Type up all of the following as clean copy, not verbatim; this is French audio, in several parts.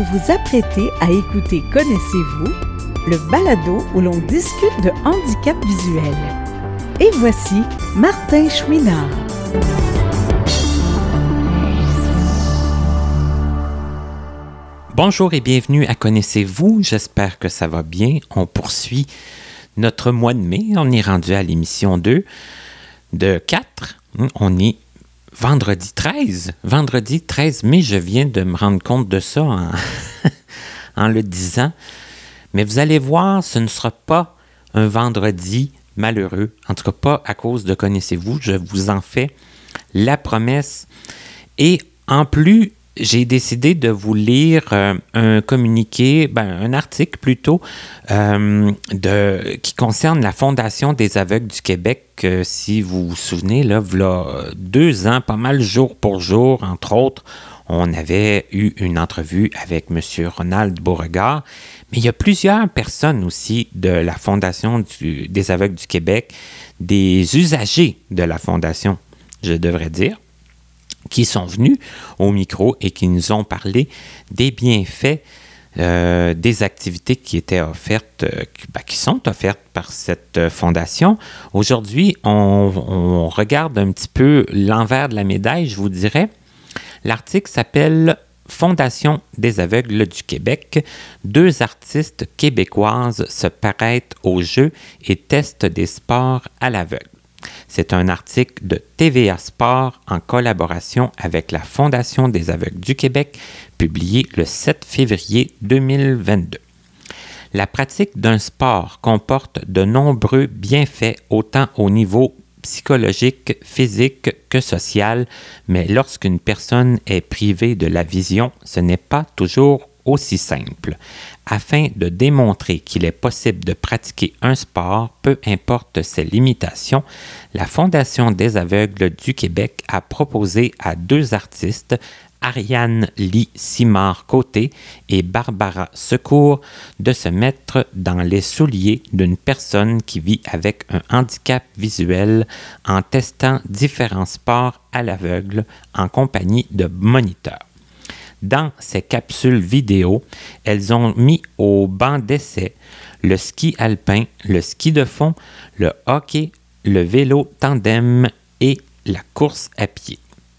vous apprêtez à écouter Connaissez-vous, le balado où l'on discute de handicap visuel. Et voici Martin Chouinard. Bonjour et bienvenue à Connaissez-vous, j'espère que ça va bien. On poursuit notre mois de mai, on est rendu à l'émission 2 de 4. On est vendredi 13 mai, je viens de me rendre compte de ça en le disant. Mais vous allez voir, ce ne sera pas un vendredi malheureux, en tout cas pas à cause de Connaissez-vous, je vous en fais la promesse. Et en plus, j'ai décidé de vous lire un communiqué, un article plutôt, qui concerne la Fondation des aveugles du Québec. Si vous vous souvenez, là, voilà 2 ans, pas mal jour pour jour, entre autres, on avait eu une entrevue avec M. Ronald Beauregard. Mais il y a plusieurs personnes aussi de la Fondation des aveugles du Québec, des usagers de la Fondation, je devrais dire, qui sont venus au micro et qui nous ont parlé des bienfaits des activités qui étaient offertes, qui sont offertes par cette fondation. Aujourd'hui, on regarde un petit peu l'envers de la médaille, je vous dirais. L'article s'appelle « Fondation des aveugles du Québec. 2 artistes québécoises se prêtent au jeu et testent des sports à l'aveugle ». C'est un article de TVA Sport en collaboration avec la Fondation des aveugles du Québec, publié le 7 février 2022. La pratique d'un sport comporte de nombreux bienfaits autant au niveau psychologique, physique que social, mais lorsqu'une personne est privée de la vision, ce n'est pas toujours aussi simple. Afin de démontrer qu'il est possible de pratiquer un sport, peu importe ses limitations, la Fondation des aveugles du Québec a proposé à 2 artistes, Ariane Lee Simard-Côté et Barbara Secours, de se mettre dans les souliers d'une personne qui vit avec un handicap visuel en testant différents sports à l'aveugle en compagnie de moniteurs. Dans ces capsules vidéo, elles ont mis au banc d'essai le ski alpin, le ski de fond, le hockey, le vélo tandem et la course à pied.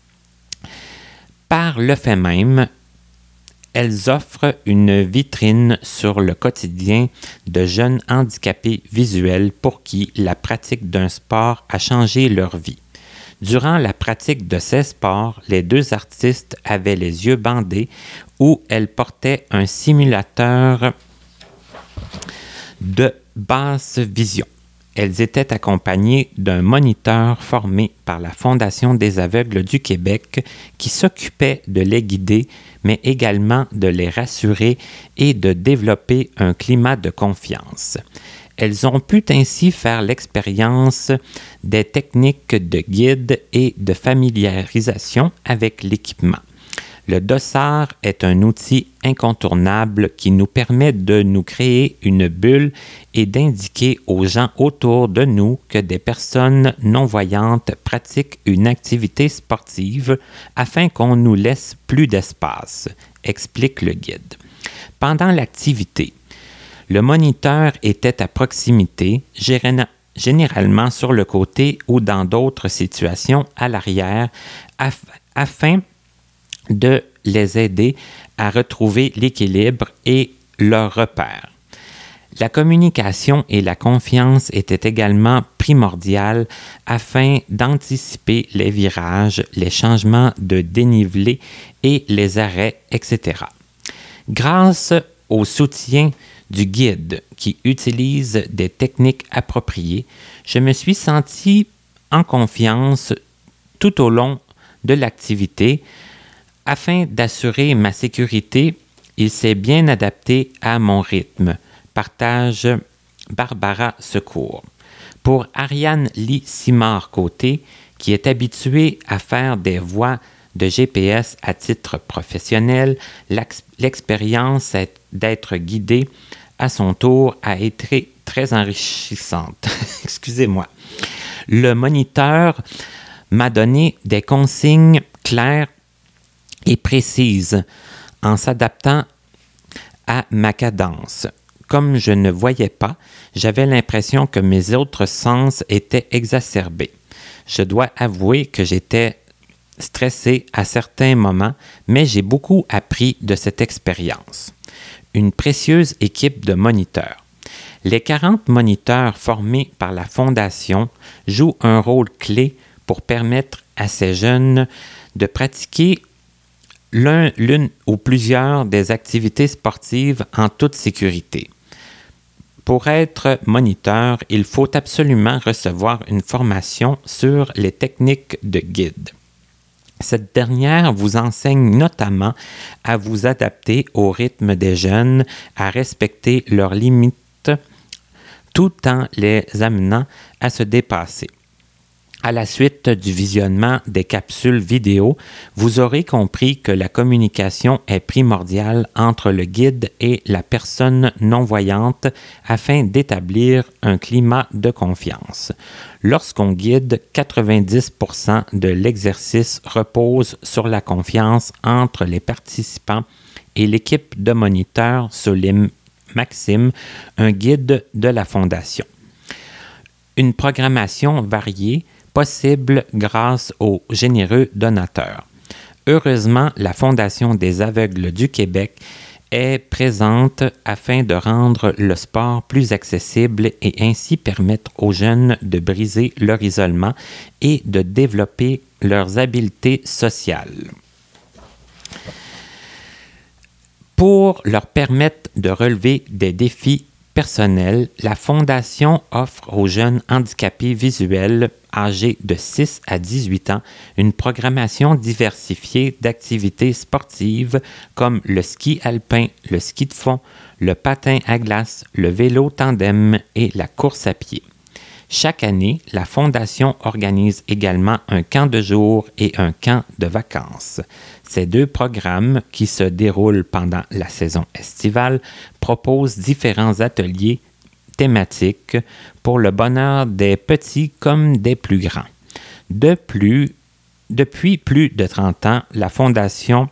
Par le fait même, elles offrent une vitrine sur le quotidien de jeunes handicapés visuels pour qui la pratique d'un sport a changé leur vie. Durant la pratique de ces sports, les 2 artistes avaient les yeux bandés ou elles portaient un simulateur de basse vision. Elles étaient accompagnées d'un moniteur formé par la Fondation des aveugles du Québec qui s'occupait de les guider, mais également de les rassurer et de développer un climat de confiance. Elles ont pu ainsi faire l'expérience des techniques de guide et de familiarisation avec l'équipement. Le dossard est un outil incontournable qui nous permet de nous créer une bulle et d'indiquer aux gens autour de nous que des personnes non-voyantes pratiquent une activité sportive afin qu'on nous laisse plus d'espace, explique le guide. Pendant l'activité, le moniteur était à proximité, généralement sur le côté ou dans d'autres situations à l'arrière, afin de les aider à retrouver l'équilibre et leur repère. La communication et la confiance étaient également primordiales afin d'anticiper les virages, les changements de dénivelé et les arrêts, etc. Grâce au soutien du guide qui utilise des techniques appropriées, je me suis senti en confiance tout au long de l'activité. Afin d'assurer ma sécurité, il s'est bien adapté à mon rythme, partage Barbara Secours. Pour Ariane Lee Simard-Côté, qui est habituée à faire des voies de GPS à titre professionnel, l'expérience d'être guidée à son tour a été très enrichissante. Excusez-moi. Le moniteur m'a donné des consignes claires et précises en s'adaptant à ma cadence. Comme je ne voyais pas, j'avais l'impression que mes autres sens étaient exacerbés. Je dois avouer que j'étais stressé à certains moments, mais j'ai beaucoup appris de cette expérience. Une précieuse équipe de moniteurs. Les 40 moniteurs formés par la Fondation jouent un rôle clé pour permettre à ces jeunes de pratiquer l'une ou plusieurs des activités sportives en toute sécurité. Pour être moniteur, il faut absolument recevoir une formation sur les techniques de guide. Cette dernière vous enseigne notamment à vous adapter au rythme des jeunes, à respecter leurs limites, tout en les amenant à se dépasser. À la suite du visionnement des capsules vidéo, vous aurez compris que la communication est primordiale entre le guide et la personne non-voyante afin d'établir un climat de confiance. Lorsqu'on guide, 90% de l'exercice repose sur la confiance entre les participants et l'équipe de moniteurs, souligne Maxime, un guide de la Fondation. Une programmation variée possible grâce aux généreux donateurs. Heureusement, la Fondation des aveugles du Québec est présente afin de rendre le sport plus accessible et ainsi permettre aux jeunes de briser leur isolement et de développer leurs habiletés sociales. Pour leur permettre de relever des défis personnels, la Fondation offre aux jeunes handicapés visuels âgés de 6 à 18 ans une programmation diversifiée d'activités sportives comme le ski alpin, le ski de fond, le patin à glace, le vélo tandem et la course à pied. Chaque année, la Fondation organise également un camp de jour et un camp de vacances. Ces deux programmes, qui se déroulent pendant la saison estivale, proposent différents ateliers thématiques pour le bonheur des petits comme des plus grands. Depuis plus de 30 ans, la Fondation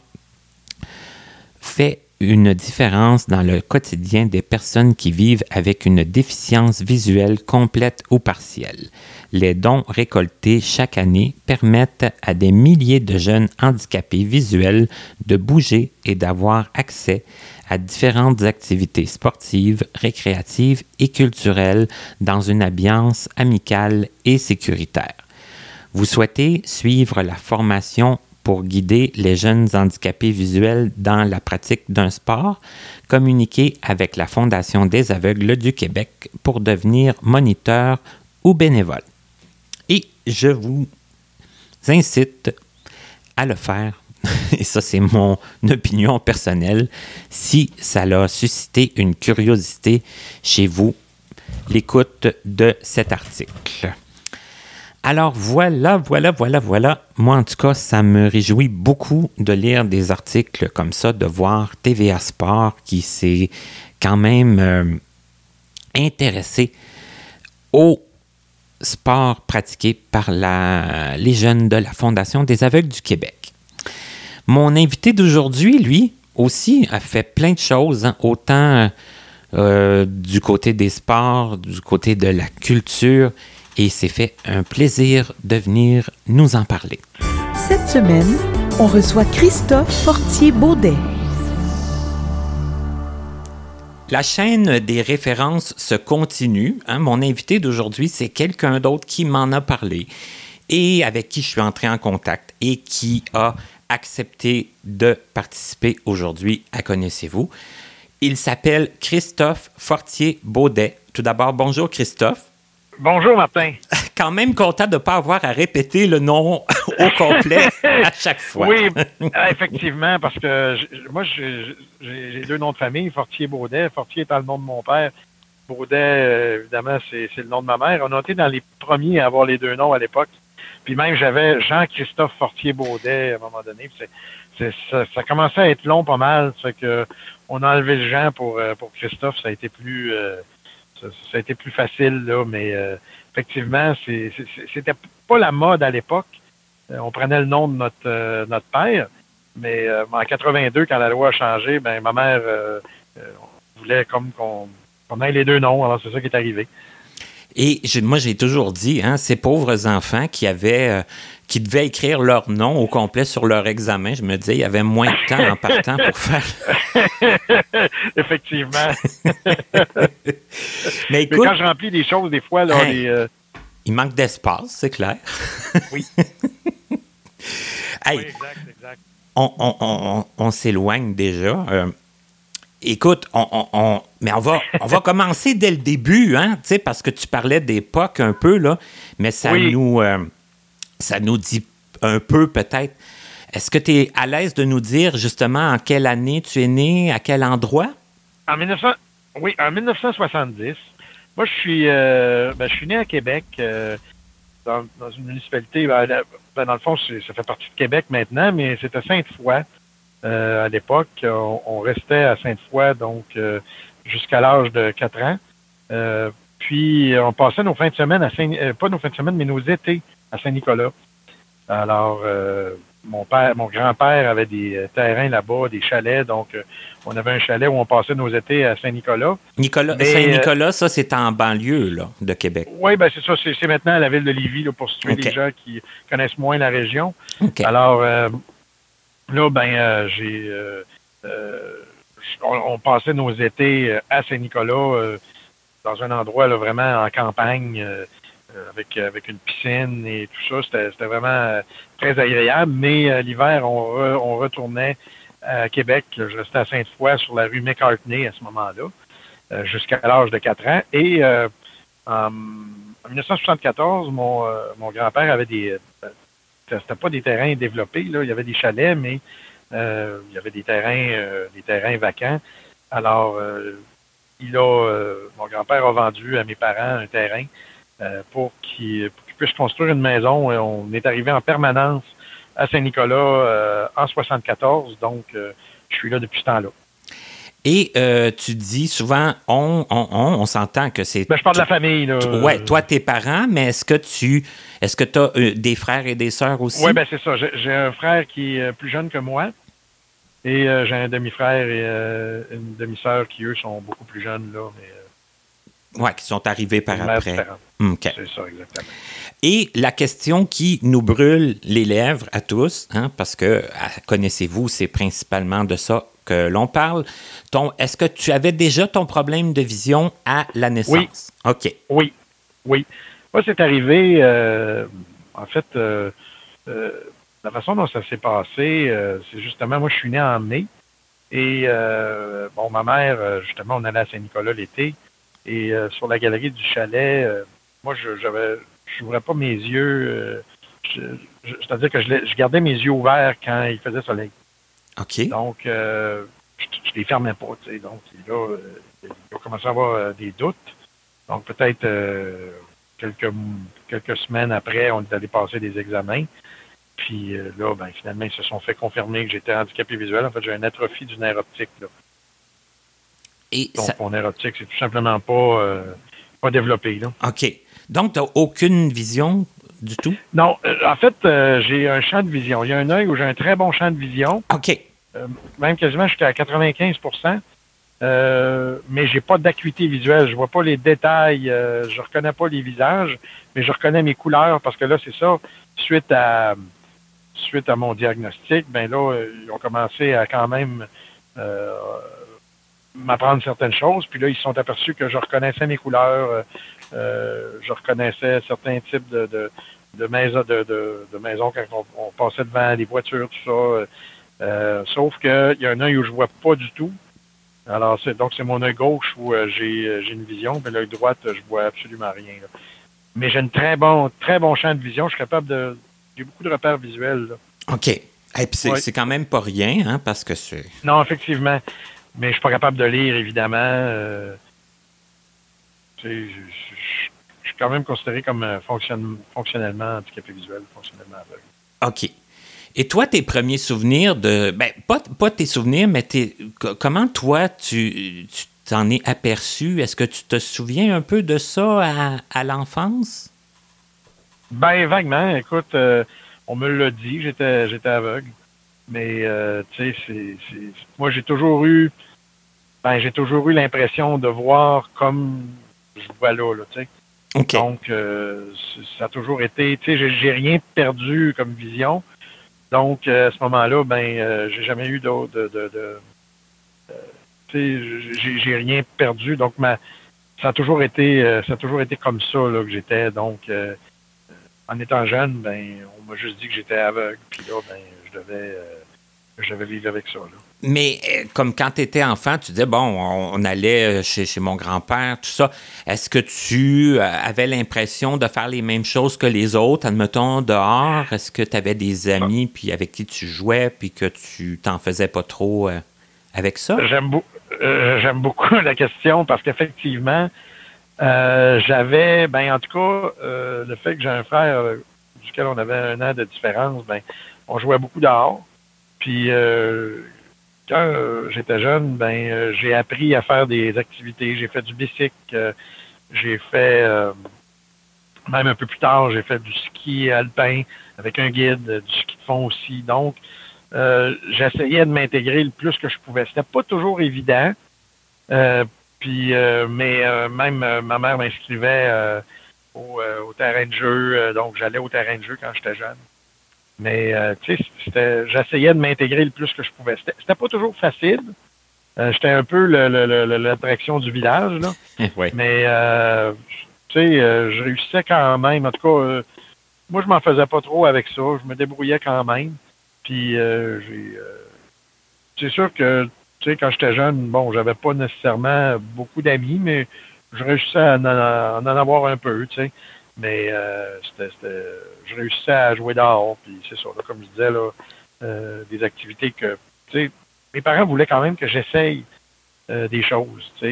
fait une différence dans le quotidien des personnes qui vivent avec une déficience visuelle complète ou partielle. Les dons récoltés chaque année permettent à des milliers de jeunes handicapés visuels de bouger et d'avoir accès à différentes activités sportives, récréatives et culturelles dans une ambiance amicale et sécuritaire. Vous souhaitez suivre la formation pour guider les jeunes handicapés visuels dans la pratique d'un sport? Communiquez avec la Fondation des aveugles du Québec pour devenir moniteur ou bénévole. Et je vous incite à le faire. Et ça, c'est mon opinion personnelle. Si ça a suscité une curiosité chez vous, l'écoute de cet article. Alors voilà. Moi, en tout cas, ça me réjouit beaucoup de lire des articles comme ça, de voir TVA Sport qui s'est quand même intéressé au sport pratiqué par les jeunes de la Fondation des aveugles du Québec. Mon invité d'aujourd'hui, lui, aussi, a fait plein de choses, hein, autant du côté des sports, du côté de la culture, et c'est fait un plaisir de venir nous en parler. Cette semaine, on reçoit Christophe Fortier-Baudet. La chaîne des références se continue. Hein. Mon invité d'aujourd'hui, c'est quelqu'un d'autre qui m'en a parlé et avec qui je suis entré en contact et qui a accepté de participer aujourd'hui à Connaissez-vous. Il s'appelle Christophe Fortier-Baudet. Tout d'abord, bonjour Christophe. Bonjour Martin. Quand même content de ne pas avoir à répéter le nom au complet à chaque fois. Oui, effectivement, parce que moi, j'ai deux noms de famille, Fortier-Baudet. Fortier étant le nom de mon père. Baudet, évidemment, c'est le nom de ma mère. On a été dans les premiers à avoir les deux noms à l'époque. Puis même, j'avais Jean-Christophe Fortier-Baudet à un moment donné. Ça commençait à être long pas mal. Ça fait que on a enlevé le Jean pour Christophe. Ça a été plus facile, là, mais effectivement, c'était pas la mode à l'époque. On prenait le nom de notre père, mais en 82, quand la loi a changé, ben ma mère on voulait comme qu'on ait les deux noms, alors c'est ça qui est arrivé. Et moi, j'ai toujours dit, hein, ces pauvres enfants qui devaient écrire leur nom au complet sur leur examen, je me disais, il y avait moins de temps en partant pour faire. Effectivement. Mais écoute, mais quand je remplis des choses, des fois, là, il manque d'espace, c'est clair. Oui. Hey, oui, exact. On s'éloigne déjà. Écoute, mais on va commencer dès le début, hein, tu sais, parce que tu parlais d'époque un peu, là, mais ça nous dit un peu peut-être. Est-ce que tu es à l'aise de nous dire justement en quelle année tu es né, à quel endroit? En 1970. Moi, je suis né à Québec, dans une municipalité. Dans le fond, ça fait partie de Québec maintenant, mais c'était Sainte-Foy. À l'époque, on restait à Sainte-Foy, donc jusqu'à l'âge de 4 ans. Puis, on passait nos fins de semaine pas nos fins de semaine, mais nos étés à Saint-Nicolas. Alors, mon grand-père avait des terrains là-bas, des chalets, donc on avait un chalet où on passait nos étés à Saint-Nicolas. Saint-Nicolas, ça, c'est en banlieue là, de Québec. Oui, ben c'est ça, c'est maintenant la ville de Lévis, là, pour situer les gens qui connaissent moins la région. Okay. Alors, là, on passait nos étés à Saint-Nicolas, dans un endroit là, vraiment en campagne, avec une piscine et tout ça. C'était vraiment très agréable. Mais l'hiver, on retournait à Québec. Je restais à Sainte-Foy sur la rue McCartney à ce moment-là, jusqu'à l'âge de 4 ans. Et en 1974, mon grand-père avait c'était pas des terrains développés, là. Il y avait des chalets, mais il y avait des terrains vacants. Alors, mon grand-père a vendu à mes parents un terrain pour qu'ils puissent construire une maison. On est arrivé en permanence à Saint-Nicolas en 74, donc je suis là depuis ce temps-là. Et tu dis souvent, on s'entend que c'est... Je parle de la famille, là. Oui, toi, tes parents, mais est-ce que tu as des frères et des sœurs aussi? Oui, c'est ça. J'ai un frère qui est plus jeune que moi. Et j'ai un demi-frère et une demi-sœur qui, eux, sont beaucoup plus jeunes, là, mais... Oui, qui sont arrivés par après. Okay. C'est ça, exactement. Et la question qui nous brûle les lèvres à tous, hein, parce que, connaissez-vous, c'est principalement de ça que l'on parle. Est-ce que tu avais déjà ton problème de vision à la naissance? Oui. OK. Oui. Moi, c'est arrivé, en fait, la façon dont ça s'est passé, c'est justement, moi, je suis né en mai. Et, ma mère, justement, on allait à Saint-Nicolas l'été. Et sur la galerie du chalet, moi, je n'ouvrais pas mes yeux. C'est-à-dire que je gardais mes yeux ouverts quand il faisait soleil. OK. Donc, je les fermais pas, tu sais. Donc, là, il a commencé à avoir des doutes. Donc, peut-être quelques semaines après, on est allé passer des examens. Puis là, finalement, ils se sont fait confirmer que j'étais handicapé visuel. En fait, j'ai une atrophie du nerf optique, là. Donc, mon nerf optique, c'est tout simplement pas développé, là. OK. Donc, tu n'as aucune vision du tout? Non. En fait, j'ai un champ de vision. Il y a un œil où j'ai un très bon champ de vision. OK. Même quasiment jusqu'à 95%. Mais j'ai pas d'acuité visuelle. Je vois pas les détails. Je reconnais pas les visages, mais je reconnais mes couleurs parce que là, c'est ça. Suite à mon diagnostic, là, ils ont commencé à quand même m'apprendre certaines choses. Puis là, ils se sont aperçus que je reconnaissais mes couleurs. Je reconnaissais certains types de maisons quand on passait devant les voitures, tout ça. Sauf qu'il y a un œil où je vois pas du tout. Alors, c'est mon œil gauche où j'ai une vision, mais l'œil droit, je vois absolument rien, là. Mais j'ai un très bon champ de vision. Je suis capable j'ai beaucoup de repères visuels, là. OK. Et puis c'est quand même pas rien, hein, parce que c'est... Non, effectivement. Mais je suis pas capable de lire, évidemment. Je suis quand même considéré comme fonctionnellement handicapé visuel, fonctionnellement aveugle. OK. Et toi, tes premiers souvenirs pas tes souvenirs, mais comment toi, tu t'en es aperçu? Est-ce que tu te souviens un peu de ça à l'enfance? Vaguement. Écoute, on me l'a dit, j'étais aveugle. Mais, tu sais, moi, j'ai toujours eu ben, j'ai toujours eu l'impression de voir comme je vois là, tu sais. OK. Donc, ça a toujours été, tu sais, j'ai rien perdu comme vision. Donc, à ce moment-là, ben, j'ai jamais eu tu sais, j'ai rien perdu. Donc, ça a toujours été comme ça là, que j'étais. Donc, en étant jeune, ben, on m'a juste dit que j'étais aveugle. Puis là, ben, je devais vivre avec ça, là. Mais comme quand tu étais enfant, tu disais, bon, on allait chez mon grand-père, tout ça. Est-ce que tu avais l'impression de faire les mêmes choses que les autres, admettons, dehors? Est-ce que tu avais des amis puis avec qui tu jouais puis que tu t'en faisais pas trop avec ça? J'aime beaucoup la question parce qu'effectivement, j'avais, ben, en tout cas, le fait que j'ai un frère duquel on avait 1 an de différence, ben, on jouait beaucoup dehors. Puis, quand j'étais jeune, ben, j'ai appris à faire des activités. J'ai fait du bicycle, j'ai fait, même un peu plus tard, j'ai fait du ski alpin avec un guide, du ski de fond aussi. Donc, j'essayais de m'intégrer le plus que je pouvais. C'était pas toujours évident. Mais même ma mère m'inscrivait au terrain de jeu, donc j'allais au terrain de jeu quand j'étais jeune. Mais tu sais, j'essayais de m'intégrer le plus que je pouvais. C'était pas toujours facile. J'étais un peu l'attraction du village, là. Oui. Mais tu sais, je réussissais quand même. En tout cas, moi, je m'en faisais pas trop avec ça. Je me débrouillais quand même. Puis c'est sûr que tu sais, quand j'étais jeune, bon, j'avais pas nécessairement beaucoup d'amis, mais je réussissais à en avoir un peu, tu sais. Mais je réussissais à jouer dehors, puis c'est ça, là, comme je disais, là, des activités que, tu sais, mes parents voulaient quand même que j'essaye des choses, tu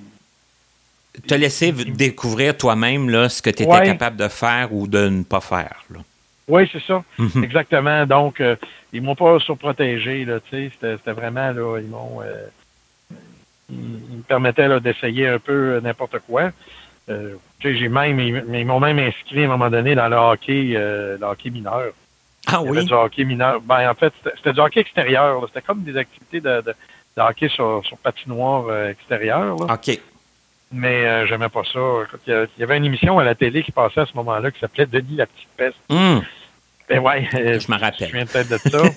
sais. Te laisser découvrir toi-même là, ce que tu étais capable de faire ou de ne pas faire, là. Oui, c'est ça. Exactement. Donc, ils m'ont pas surprotégé, là, tu sais. C'était vraiment, là, ils me permettaient là, d'essayer un peu n'importe quoi. Tu sais, ils m'ont même inscrit à un moment donné dans le hockey mineur. Ah Il y oui? avait du hockey mineur. Ben, en fait, c'était du hockey extérieur, là. C'était comme des activités de hockey sur patinoire extérieure, là. OK. Mais j'aimais pas ça. Écoute, il y avait une émission à la télé qui passait à ce moment-là qui s'appelait Denis la petite peste. Ben ouais, je me rappelle. Je me souviens peut-être de ça.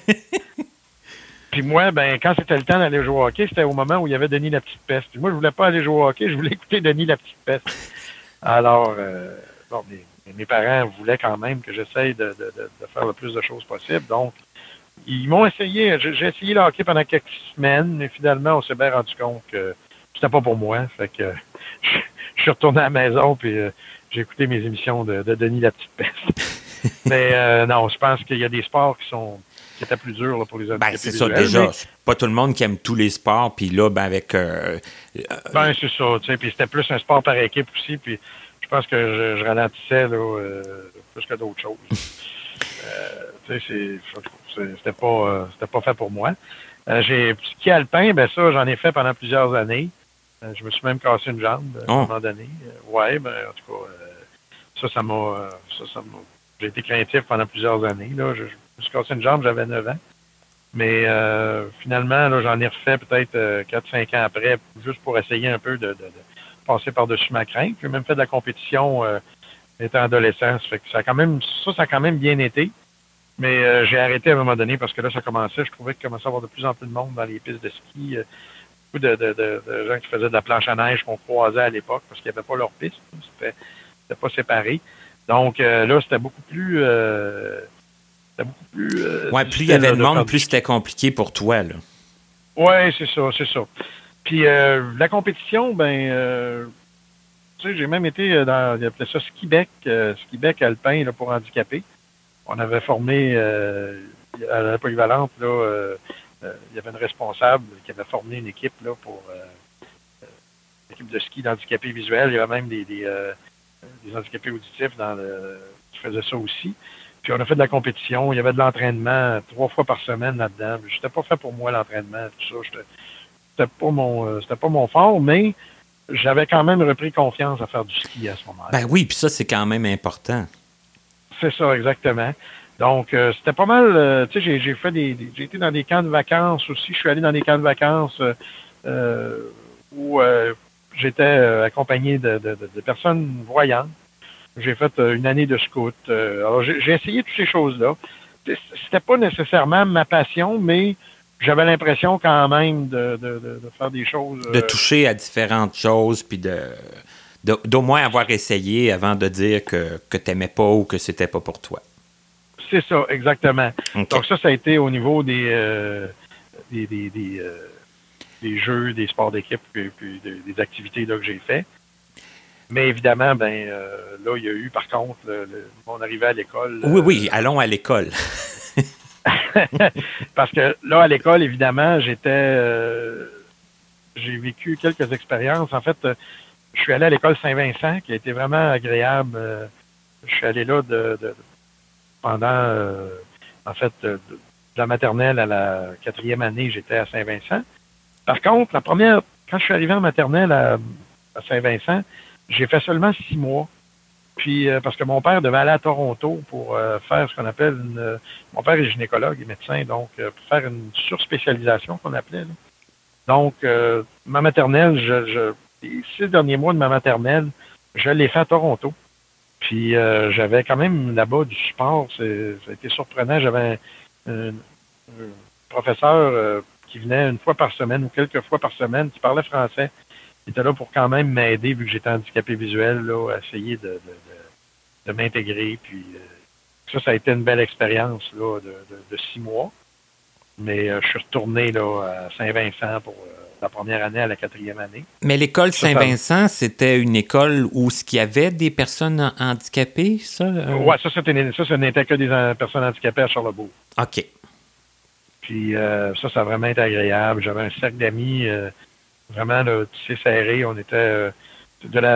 Puis moi, ben quand c'était le temps d'aller jouer au hockey, c'était au moment où il y avait Denis la petite peste. Puis moi, je voulais pas aller jouer au hockey, je voulais écouter Denis la petite peste. Alors, bon, mes parents voulaient quand même que j'essaye de faire le plus de choses possible. Donc, ils m'ont essayé. J'ai essayé le hockey pendant quelques semaines, mais finalement, on s'est bien rendu compte que c'était pas pour moi. Fait que je suis retourné à la maison, puis j'ai écouté mes émissions de Denis la petite peste. Mais non, je pense qu'il y a des sports qui étaient plus durs là, pour les handicapés. Ben, c'est ça, déjà. C'est pas tout le monde qui aime tous les sports, puis là, ben, avec... Ben, c'est ça, tu sais, puis c'était plus un sport par équipe aussi, puis je pense que je ralentissais, là, plus que d'autres choses. Tu sais, c'était pas fait pour moi. J'ai ski alpin, ben ça, j'en ai fait pendant plusieurs années. Je me suis même cassé une jambe à un moment donné. Ouais, ben, en tout cas, ça m'a... J'ai été craintif pendant plusieurs années. Là. Je me suis cassé une jambe, j'avais 9 ans. Mais finalement, là, j'en ai refait peut-être 4-5 ans après, juste pour essayer un peu de passer par-dessus ma crainte. J'ai même fait de la compétition étant adolescent. Ça fait que ça a quand même bien été. Mais j'ai arrêté à un moment donné parce que là, ça commençait. Je trouvais qu'il commençait à avoir de plus en plus de monde dans les pistes de ski. Beaucoup de gens qui faisaient de la planche à neige qu'on croisait à l'époque parce qu'il n'y avait pas leur piste. C'était pas séparé. Donc là, c'était beaucoup plus... ouais, plus il y avait de monde, plus c'était compliqué pour toi, là. Oui, c'est ça. Puis la compétition, ben, tu sais, j'ai même été dans, ils appelaient ça ski-bec alpin là, pour handicapés. On avait formé à la polyvalente, là, il y avait une responsable qui avait formé une équipe là pour l'équipe de ski d'handicapés visuels. Il y avait même des handicapés auditifs qui faisaient ça aussi. Puis on a fait de la compétition. Il y avait de l'entraînement 3 fois par semaine là-dedans. J'étais pas fait pour moi, l'entraînement, tout ça. C'était pas mon fort, mais j'avais quand même repris confiance à faire du ski à ce moment-là. Ben oui, puis ça, c'est quand même important. C'est ça, exactement. Donc, c'était pas mal, tu sais, j'ai été dans des camps de vacances aussi. Je suis allé dans des camps de vacances où j'étais accompagné de personnes voyantes. J'ai fait une année de scout. Alors, j'ai essayé toutes ces choses-là. C'était pas nécessairement ma passion, mais j'avais l'impression quand même de faire des choses. De toucher à différentes choses, puis d'au moins avoir essayé avant de dire que tu n'aimais pas ou que c'était pas pour toi. C'est ça, exactement. Okay. Donc ça a été au niveau des jeux, des sports d'équipe, puis des activités là, que j'ai fait. Mais évidemment, là, il y a eu, par contre, mon arrivée à l'école. Oui, allons à l'école. Parce que là, à l'école, évidemment, j'ai vécu quelques expériences. En fait, je suis allé à l'école Saint-Vincent, qui a été vraiment agréable. Je suis allé là pendant, en fait, de la maternelle à la 4e année, j'étais à Saint-Vincent. Par contre, quand je suis arrivé en maternelle à Saint-Vincent, j'ai fait seulement 6 mois. Puis, parce que mon père devait aller à Toronto pour faire ce qu'on appelle mon père est gynécologue et médecin, donc pour faire une surspécialisation qu'on appelait. Là. Donc, ma maternelle, les 6 derniers mois de ma maternelle, je l'ai fait à Toronto. Puis, j'avais quand même là-bas du support. Ça a été surprenant. J'avais un professeur qui venait une fois par semaine ou quelques fois par semaine, qui parlait français. Il était là pour quand même m'aider, vu que j'étais handicapé visuel, là, à essayer de m'intégrer. Puis ça a été une belle expérience là, de 6 mois. Mais je suis retourné là, à Saint-Vincent pour la première année à la 4e année. Mais l'école Saint-Vincent, c'était une école où il y avait des personnes handicapées, ça? Oui, ça n'était que des personnes handicapées à Charlebourg. OK. Puis ça a vraiment été agréable. J'avais un cercle d'amis vraiment là, tissé serré. On était de la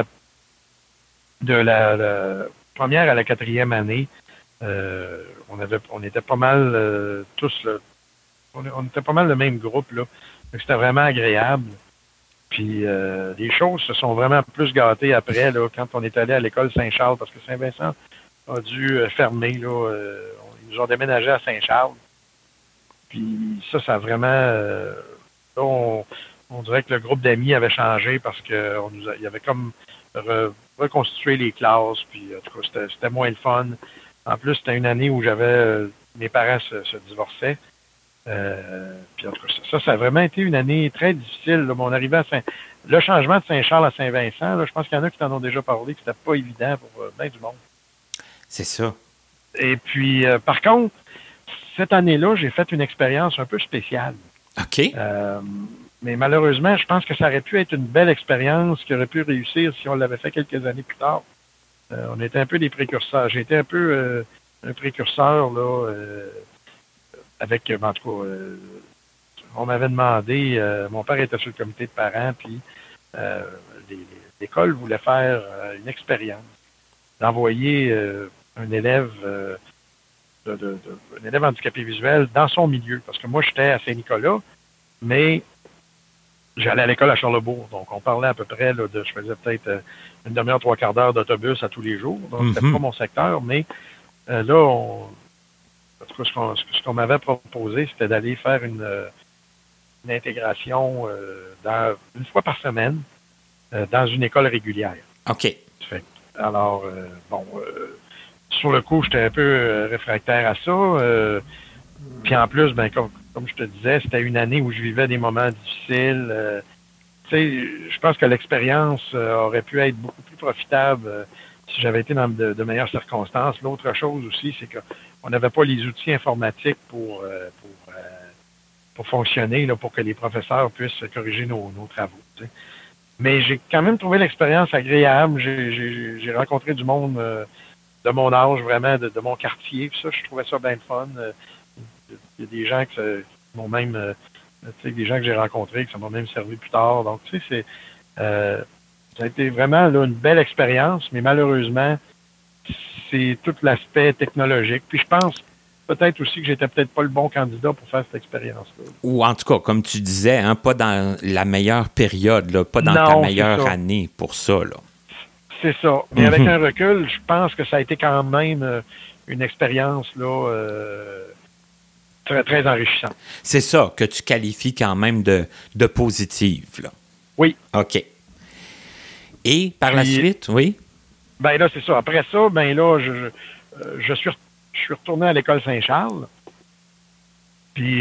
première à la 4e année. On était pas mal tous. On était pas mal le même groupe là. Donc, c'était vraiment agréable. Puis les choses se sont vraiment plus gâtées après là, quand on est allé à l'école Saint-Charles, parce que Saint-Vincent a dû fermer là. Ils nous ont déménagé à Saint-Charles. Puis ça a vraiment. Là, on dirait que le groupe d'amis avait changé parce que il y avait comme reconstitué les classes, puis en tout cas, c'était moins le fun. En plus, c'était une année où mes parents se divorçaient. Puis en tout cas, ça a vraiment été une année très difficile. Là. Mon arrivée le changement de Saint-Charles à Saint-Vincent, là, je pense qu'il y en a qui t'en ont déjà parlé, que c'était pas évident pour bien du monde. C'est ça. Et puis, par contre, cette année-là, j'ai fait une expérience un peu spéciale. OK. Mais malheureusement, je pense que ça aurait pu être une belle expérience qui aurait pu réussir si on l'avait fait quelques années plus tard. On était un peu des précurseurs. J'ai été un peu un précurseur, là, avec, en tout cas, on m'avait demandé, mon père était sur le comité de parents, puis l'école voulait faire une expérience, d'envoyer un élève un élève handicapé visuel dans son milieu. Parce que moi, j'étais à Saint-Nicolas, mais j'allais à l'école à Charlebourg. Donc, on parlait à peu près, là, je faisais peut-être une demi-heure, 3/4 d'heure d'autobus à tous les jours. Donc, c'était pas mon secteur. Mais là, en tout cas, ce qu'on m'avait proposé, c'était d'aller faire une intégration une fois par semaine dans une école régulière. OK. Alors, sur le coup, j'étais un peu réfractaire à ça. Puis en plus, comme je te disais, c'était une année où je vivais des moments difficiles. Tu sais, je pense que l'expérience aurait pu être beaucoup plus profitable si j'avais été dans de meilleures circonstances. L'autre chose aussi, c'est qu'on n'avait pas les outils informatiques pour fonctionner, là, pour que les professeurs puissent corriger nos travaux. Tu sais. Mais j'ai quand même trouvé l'expérience agréable. J'ai rencontré du monde de mon âge, vraiment, de mon quartier. Puis ça, je trouvais ça bien le fun. Il y a des gens qui m'ont même... tu sais, des gens que j'ai rencontrés, que ça m'a même servi plus tard. Donc, tu sais, ça a été vraiment là, une belle expérience, mais malheureusement, c'est tout l'aspect technologique. Puis je pense peut-être aussi que j'étais peut-être pas le bon candidat pour faire cette expérience-là. Ou en tout cas, comme tu disais, hein, pas dans la meilleure période, là, pas dans ta meilleure année pour ça. Là. C'est ça. Mais avec un recul, je pense que ça a été quand même une expérience là très, très enrichissant. C'est ça que tu qualifies quand même de positive, là. Oui. OK. Et par la suite, oui? Ben là, c'est ça. Après ça, ben là, je suis retourné à l'école Saint-Charles. Puis,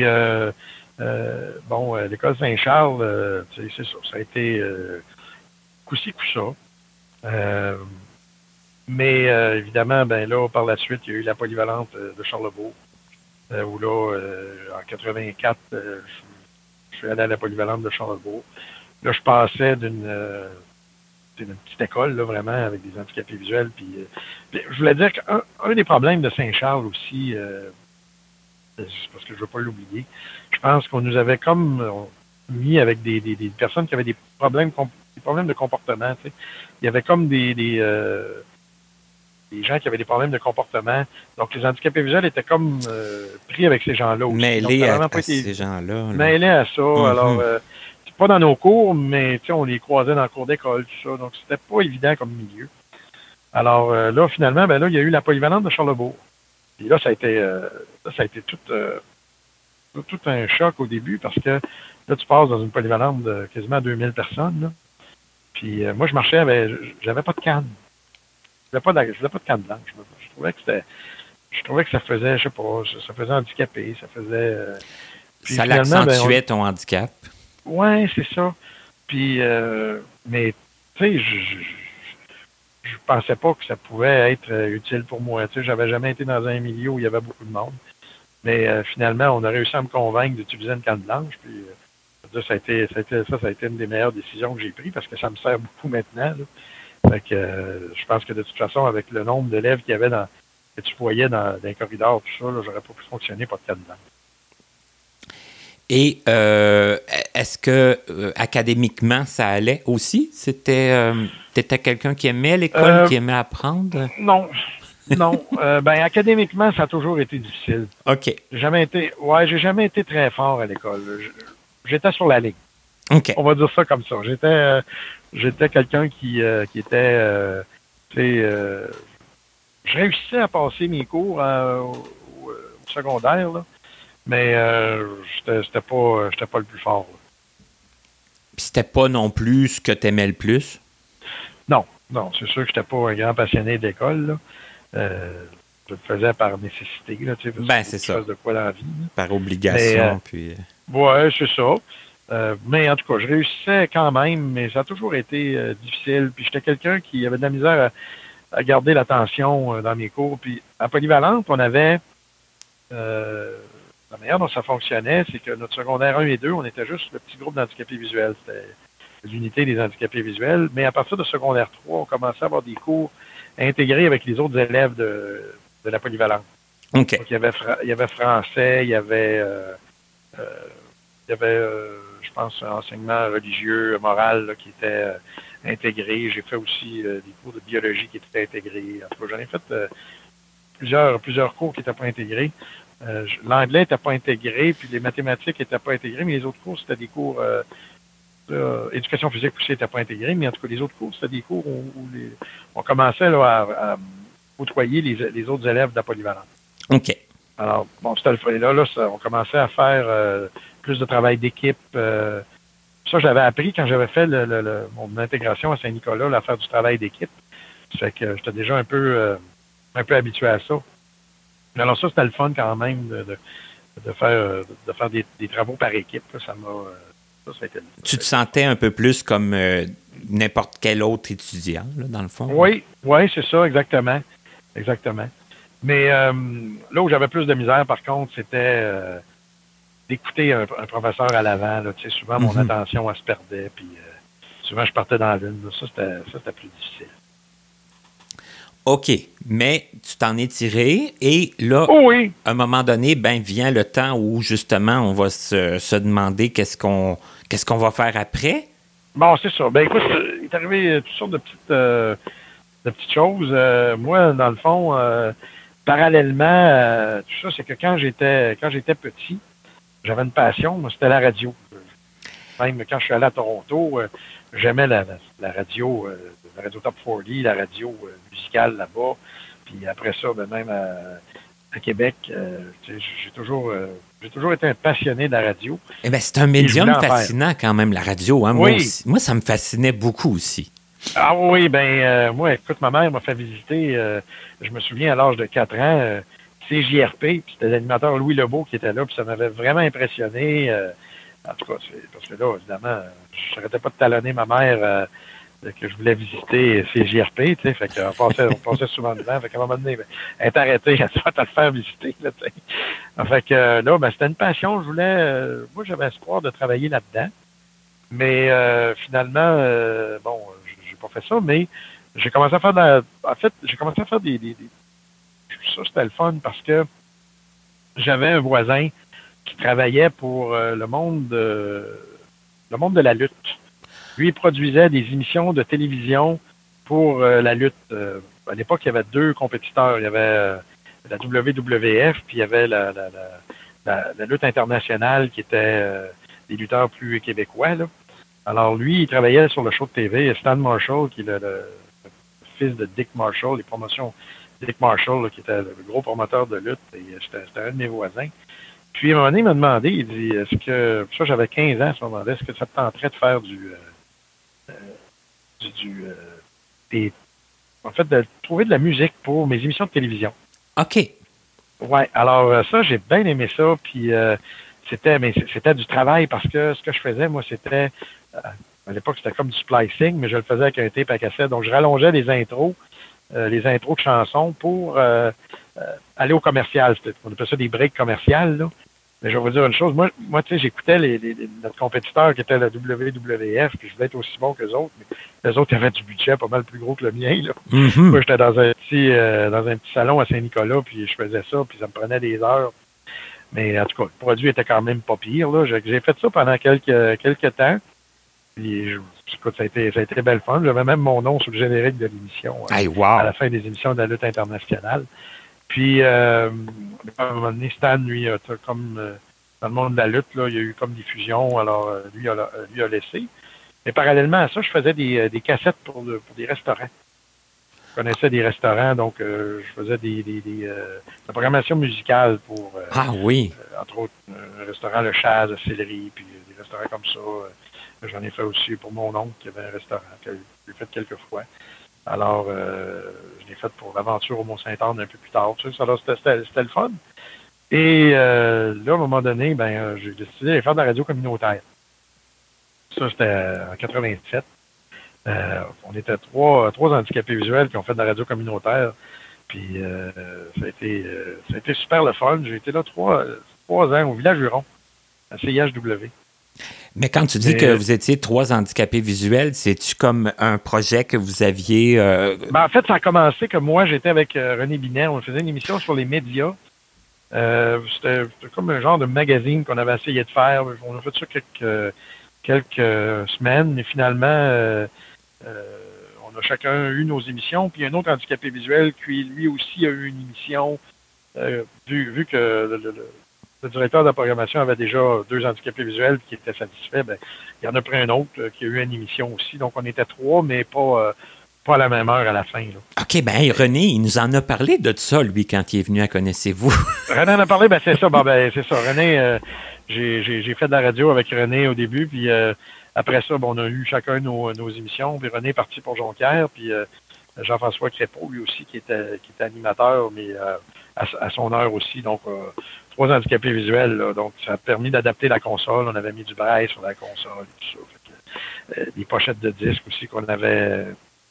l'école Saint-Charles, c'est ça. Ça a été coup-ci, coup-ça. Mais évidemment, ben là, par la suite, il y a eu la polyvalente de Charlebourg. Où là, en 84, je suis allé à la polyvalente de Charlebourg. Là, je passais d'une petite école, là, vraiment, avec des handicapés visuels. Puis, je voulais dire qu'un des problèmes de Saint-Charles aussi, parce que je ne veux pas l'oublier, je pense qu'on nous avait comme mis avec des personnes qui avaient des problèmes de comportement. Tu sais. Il y avait comme des gens qui avaient des problèmes de comportement. Donc, les handicapés visuels étaient comme pris avec ces gens-là aussi. Mêlés à ces gens-là. Mêlés à ça. Mm-hmm. Alors, pas dans nos cours, mais on les croisait dans le cours d'école, tout ça. Donc, c'était pas évident comme milieu. Alors, là, finalement, ben là, il y a eu la polyvalente de Charlebourg. Puis là, ça a été tout un choc au début parce que là, tu passes dans une polyvalente de quasiment 2000 personnes. Là. Puis moi, je marchais j'avais pas de canne. Je voulais pas de canne blanche. Je trouvais que ça faisait, je sais pas, ça faisait handicapé, ça faisait... ça l'accentuait ton handicap. Ouais, c'est ça. Puis, mais, tu sais, je pensais pas que ça pouvait être utile pour moi. Tu sais, j'avais jamais été dans un milieu où il y avait beaucoup de monde. Mais finalement, on a réussi à me convaincre d'utiliser une canne blanche. Puis, ça a été une des meilleures décisions que j'ai prises parce que ça me sert beaucoup maintenant. Là. Fait que je pense que de toute façon, avec le nombre d'élèves qu'il y avait que tu voyais dans les corridors, tout ça, là, j'aurais pas pu fonctionner pas de canne blanche. Et est-ce que académiquement, ça allait aussi? T'étais quelqu'un qui aimait l'école, qui aimait apprendre? Non. Académiquement, ça a toujours été difficile. OK. J'ai jamais été très fort à l'école. J'étais sur la ligne. OK. On va dire ça comme ça. J'étais quelqu'un qui était, je réussissais à passer mes cours au secondaire, là, mais j'étais pas le plus fort. Là. Puis c'était pas non plus ce que t'aimais le plus? Non, c'est sûr que j'étais pas un grand passionné d'école, là. Je le faisais par nécessité, là, tu sais. C'est ça. De quoi dans la vie. Là. Par obligation, puis... Ouais, c'est ça. Mais en tout cas, je réussissais quand même, mais ça a toujours été difficile. Puis j'étais quelqu'un qui avait de la misère à garder l'attention dans mes cours. Puis à Polyvalente, on avait... la manière dont ça fonctionnait, c'est que notre secondaire 1 et 2, on était juste le petit groupe d'handicapés visuels. C'était l'unité des handicapés visuels. Mais à partir de secondaire 3, on commençait à avoir des cours intégrés avec les autres élèves de la Polyvalente. OK. Donc, il y avait français, il y avait je pense, un enseignement religieux, moral là, qui était intégré. J'ai fait aussi des cours de biologie qui étaient intégrés. En tout cas, j'en ai fait plusieurs cours qui n'étaient pas intégrés. L'anglais n'était pas intégré, puis les mathématiques n'étaient pas intégrées, mais les autres cours, c'était des cours... éducation physique aussi n'était pas intégrée, mais en tout cas, les autres cours, c'était des cours où on commençait là, à côtoyer les autres élèves de la polyvalente. OK. Alors, bon, c'était le fun. Là, on commençait à faire plus de travail d'équipe. Ça, j'avais appris quand j'avais fait mon intégration à Saint-Nicolas, là, à faire du travail d'équipe. Ça fait que j'étais déjà un peu habitué à ça. Alors ça, c'était le fun quand même de faire des travaux par équipe. Là. Ça a été... Tu te sentais un peu plus comme n'importe quel autre étudiant, là, dans le fond? Oui, c'est ça, exactement. Exactement. Mais là où j'avais plus de misère, par contre, c'était d'écouter un professeur à l'avant. Là. Tu sais, souvent, mon attention, elle se perdait, puis souvent, je partais dans l'une. Ça, c'était plus difficile. OK, mais tu t'en es tiré et là, à un moment donné, vient le temps où, justement, on va se demander qu'est-ce qu'on va faire après? Bon, c'est ça. Écoute, il est arrivé toutes sortes de petites choses. Moi, dans le fond, parallèlement, tout ça, c'est que quand j'étais petit, j'avais une passion, moi, c'était la radio. Même quand je suis allé à Toronto, j'aimais la radio, la radio Top 40, la radio musicale là-bas. Puis après ça, même à Québec. J'ai toujours été un passionné de la radio. Eh bien, c'est un médium fascinant quand même, la radio. Hein? Oui. Moi, ça me fascinait beaucoup aussi. Ah oui, moi, écoute, ma mère m'a fait visiter, je me souviens, à l'âge de 4 ans, CJRP, puis c'était l'animateur Louis Lebeau qui était là, puis ça m'avait vraiment impressionné. En tout cas, parce que là, évidemment, je n'arrêtais pas de talonner ma mère que je voulais visiter CJRP, tu sais, fait qu'on passait souvent devant, fait qu'à un moment donné, elle est arrêtée, elle va te le faire visiter, là, tu sais. Fait que là, c'était une passion, moi, j'avais espoir de travailler là-dedans, mais finalement, j'ai pas fait ça, mais j'ai commencé à faire j'ai commencé à faire ça, c'était le fun parce que j'avais un voisin qui travaillait pour le monde de la lutte. Lui, il produisait des émissions de télévision pour la lutte. À l'époque, il y avait 2 compétiteurs. Il y avait la WWF, puis il y avait la lutte internationale qui était des lutteurs plus québécois, là. Alors, lui, il travaillait sur le show de TV. Stan Marshall, qui est le fils de Dick Marshall, les promotions Dick Marshall, là, qui était le gros promoteur de lutte, et c'était un de mes voisins. Puis, à un moment donné, il m'a demandé, il dit, ça, j'avais 15 ans à ce moment-là, est-ce que ça te tenterait de faire en fait, de trouver de la musique pour mes émissions de télévision? OK. Ouais, alors ça, j'ai bien aimé ça, puis c'était du travail parce que ce que je faisais, moi, c'était, à l'époque, c'était comme du splicing, mais je le faisais avec un tape à cassette, donc je rallongeais les intros de chansons pour aller au commercial. On appelle ça des breaks commerciales, là. Mais je vais vous dire une chose, moi tu sais, j'écoutais notre compétiteur qui était la WWF, puis je voulais être aussi bon qu'eux autres, mais les autres avaient du budget pas mal plus gros que le mien, là. Mm-hmm. Moi, j'étais dans un petit salon à Saint-Nicolas, puis je faisais ça, puis ça me prenait des heures. Mais en tout cas, le produit était quand même pas pire, là. J'ai fait ça pendant quelques temps. Puis, écoute, ça a été belle fun. J'avais même mon nom sur le générique de l'émission à la fin des émissions de la lutte internationale. Puis, à un moment donné, Stan, lui, comme dans le monde de la lutte, là, il y a eu comme des fusions, alors lui a laissé. Mais parallèlement à ça, je faisais des cassettes pour des restaurants. Je connaissais des restaurants, donc je faisais la programmation musicale pour, entre autres, un restaurant Le Chaz à Sillery, puis des restaurants comme ça. J'en ai fait aussi pour mon oncle qui avait un restaurant que j'ai fait quelques fois. Alors, je l'ai fait pour l'aventure au Mont-Saint-Anne un peu plus tard. Tu sais, alors, c'était le fun. Et là, à un moment donné, j'ai décidé de faire de la radio communautaire. Ça, c'était en 87. On était trois handicapés visuels qui ont fait de la radio communautaire. Puis, ça a été super le fun. J'ai été là 3 ans au Village Huron, à CIHW. Mais quand tu dis que vous étiez 3 handicapés visuels, c'est-tu comme un projet que vous aviez... en fait, ça a commencé que moi, j'étais avec René Binet. On faisait une émission sur les médias. C'était comme un genre de magazine qu'on avait essayé de faire. On a fait ça quelques semaines, mais finalement, on a chacun eu nos émissions. Puis il y a un autre handicapé visuel qui, lui aussi, a eu une émission, vu que le directeur de la programmation avait déjà 2 handicapés visuels qui étaient satisfaits. Il y en a pris un autre qui a eu une émission aussi. Donc, on était 3, mais pas à la même heure à la fin, là. OK, René, il nous en a parlé de ça, lui, quand il est venu à Connaissez-vous. René en a parlé, c'est ça. C'est ça. René, j'ai fait de la radio avec René au début, puis après ça, on a eu chacun nos émissions. Puis René est parti pour Jonquière, puis Jean-François Crépeau, lui aussi, qui était animateur, mais à son heure aussi. Donc, 3 handicapés visuels, là, donc ça a permis d'adapter la console. On avait mis du braille sur la console et tout ça. Des pochettes de disques aussi qu'on avait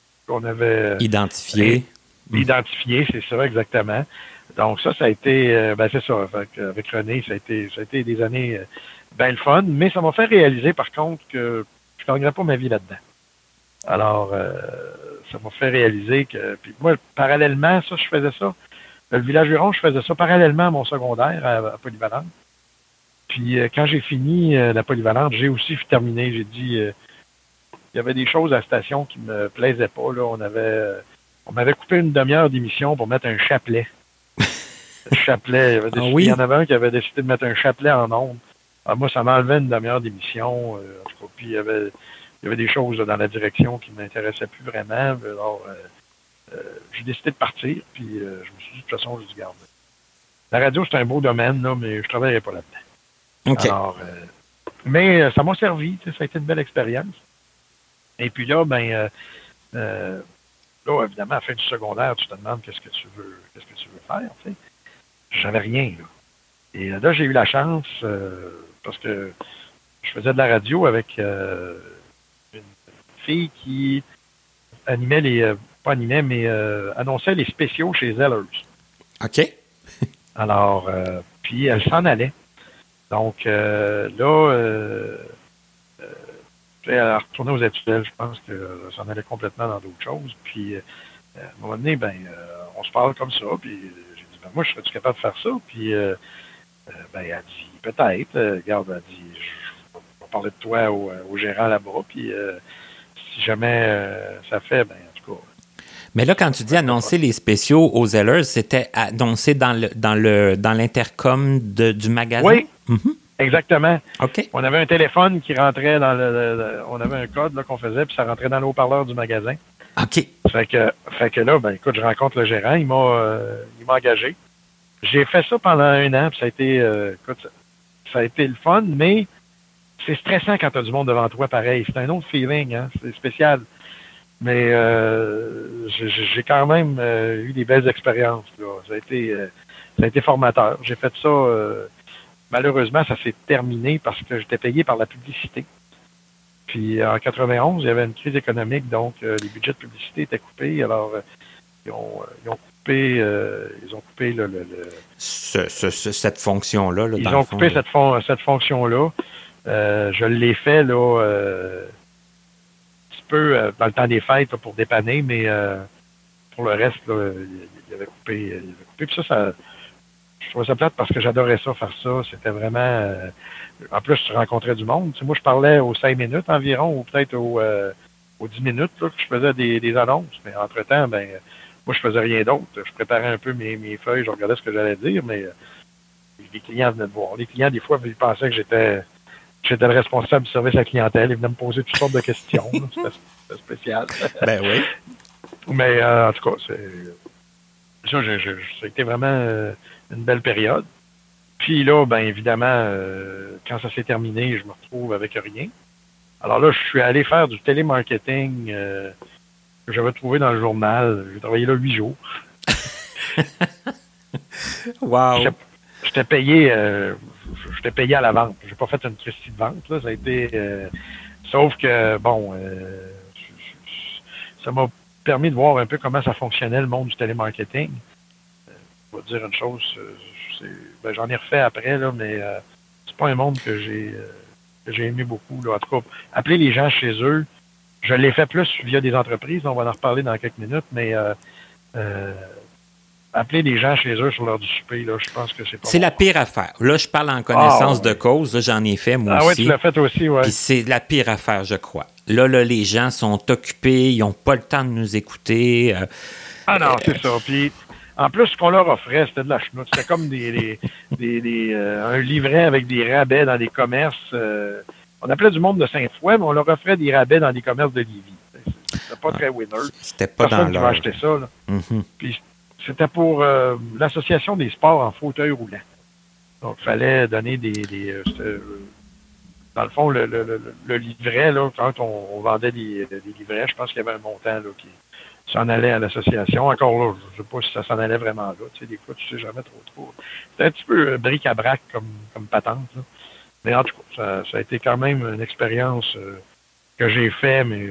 identifié. Identifié, c'est ça, exactement. Donc ça a été, c'est ça, avec René, ça a été des années bien le fun, mais ça m'a fait réaliser, par contre, que je ne gagnerais pas ma vie là-dedans. Alors, ça m'a fait réaliser que, puis moi, parallèlement, ça, je faisais ça. Le Village Huron, je faisais ça parallèlement à mon secondaire à Polyvalente. Puis quand j'ai fini la Polyvalente, j'ai aussi terminé. J'ai dit, il y avait des choses à la station qui me plaisaient pas. Là, on m'avait coupé une demi-heure d'émission pour mettre un chapelet. Le chapelet, il y en avait un qui avait décidé de mettre un chapelet en ondes. Alors, moi, ça m'enlevait une demi-heure d'émission. En tout cas, puis il y avait des choses là, dans la direction qui m'intéressaient plus vraiment. Alors, j'ai décidé de partir, puis je me suis dit, de toute façon, je dis, garde. La radio, c'est un beau domaine, là, mais je ne travaillerai pas là-dedans. OK. Alors, mais ça m'a servi, ça a été une belle expérience. Et puis là, là, évidemment, à la fin du secondaire, tu te demandes qu'est-ce que tu veux faire, tu sais. J'avais rien, là. Et là, j'ai eu la chance, parce que je faisais de la radio avec une fille qui animait pas animait, mais annonçait les spéciaux chez Zellers. OK. Alors, puis elle s'en allait. Donc, elle retournait aux études, je pense qu'elle s'en allait complètement dans d'autres choses. Puis, à un moment donné, on se parle comme ça. Puis, j'ai dit, moi, je serais-tu capable de faire ça? Puis, elle dit, peut-être. Regarde, elle dit, je vais parler de toi au gérant là-bas. Puis, si jamais ça fait, en tout cas. Mais là, quand tu dis annoncer les spéciaux aux Zellers, c'était annoncé dans l'intercom du magasin? Oui, Mm-hmm. Exactement. OK. On avait un téléphone qui rentrait dans on avait un code là, qu'on faisait, puis ça rentrait dans le haut-parleur du magasin. OK. Fait que là, écoute, je rencontre le gérant, il m'a engagé. J'ai fait ça pendant 1 an, puis ça a été, ça a été le fun, mais c'est stressant quand tu as du monde devant toi, pareil. C'est un autre feeling, hein. C'est spécial. Mais j'ai quand même eu des belles expériences, là. Ça a été formateur. J'ai fait ça. Malheureusement, ça s'est terminé parce que j'étais payé par la publicité. Puis en 91, il y avait une crise économique, donc les budgets de publicité étaient coupés. Alors, ils ont coupé cette fonction-là. Là, ils ont coupé cette fonction-là. Je l'ai fait là un petit peu dans le temps des fêtes là, pour dépanner, mais pour le reste, là, il avait coupé. Puis ça, je trouvais ça plate parce que j'adorais ça, faire ça. C'était vraiment... en plus, tu rencontrais du monde. Tu sais, moi, je parlais aux 5 minutes environ, ou peut-être aux 10 minutes là, que je faisais des annonces. Mais entre-temps, moi, je faisais rien d'autre. Je préparais un peu mes feuilles, je regardais ce que j'allais dire, mais les clients venaient me voir. Les clients, des fois, ils pensaient que j'étais le responsable du service à la clientèle. Ils venaient me poser toutes sortes de questions. C'était spécial. Ben oui. Mais en tout cas, ça a été vraiment une belle période. Puis là, évidemment, quand ça s'est terminé, je me retrouve avec rien. Alors là, je suis allé faire du télémarketing que j'avais trouvé dans le journal. J'ai travaillé là 8 jours. Wow! J'étais payé à la vente. J'ai pas fait une christie de vente. Là. Ça a été... sauf que, ça m'a permis de voir un peu comment ça fonctionnait le monde du télémarketing. Je vais dire une chose, j'en ai refait après, là, mais c'est pas un monde que j'ai aimé beaucoup. Là. En tout cas, appeler les gens chez eux, je l'ai fait plus via des entreprises, on va en reparler dans quelques minutes, mais appeler les gens chez eux sur l'heure du souper, là, je pense que c'est pas... C'est la pire affaire. Là, je parle en connaissance de cause. Là, j'en ai fait, moi aussi. Ah oui, tu l'as fait aussi, oui. Puis c'est la pire affaire, je crois. Là, les gens sont occupés, ils n'ont pas le temps de nous écouter. Non, c'est ça. Puis, en plus, ce qu'on leur offrait, c'était de la chenoute. C'était comme un livret avec des rabais dans des commerces. On appelait du monde de Sainte-Foy, mais on leur offrait des rabais dans des commerces de Lévis. C'était pas très winner. C'était pas personne dans qui va acheter ça. Là. Mm-hmm. Puis, c'était pour l'Association des sports en fauteuil roulant. Donc, il fallait donner dans le fond, le livret, là, quand on vendait des livrets, je pense qu'il y avait un montant là, qui s'en allait à l'association. Encore là, je ne sais pas si ça s'en allait vraiment là. Tu sais, des fois, tu ne sais jamais trop. C'était un petit peu bric-à-brac comme patente. Là. Mais en tout cas, ça a été quand même une expérience que j'ai fait, mais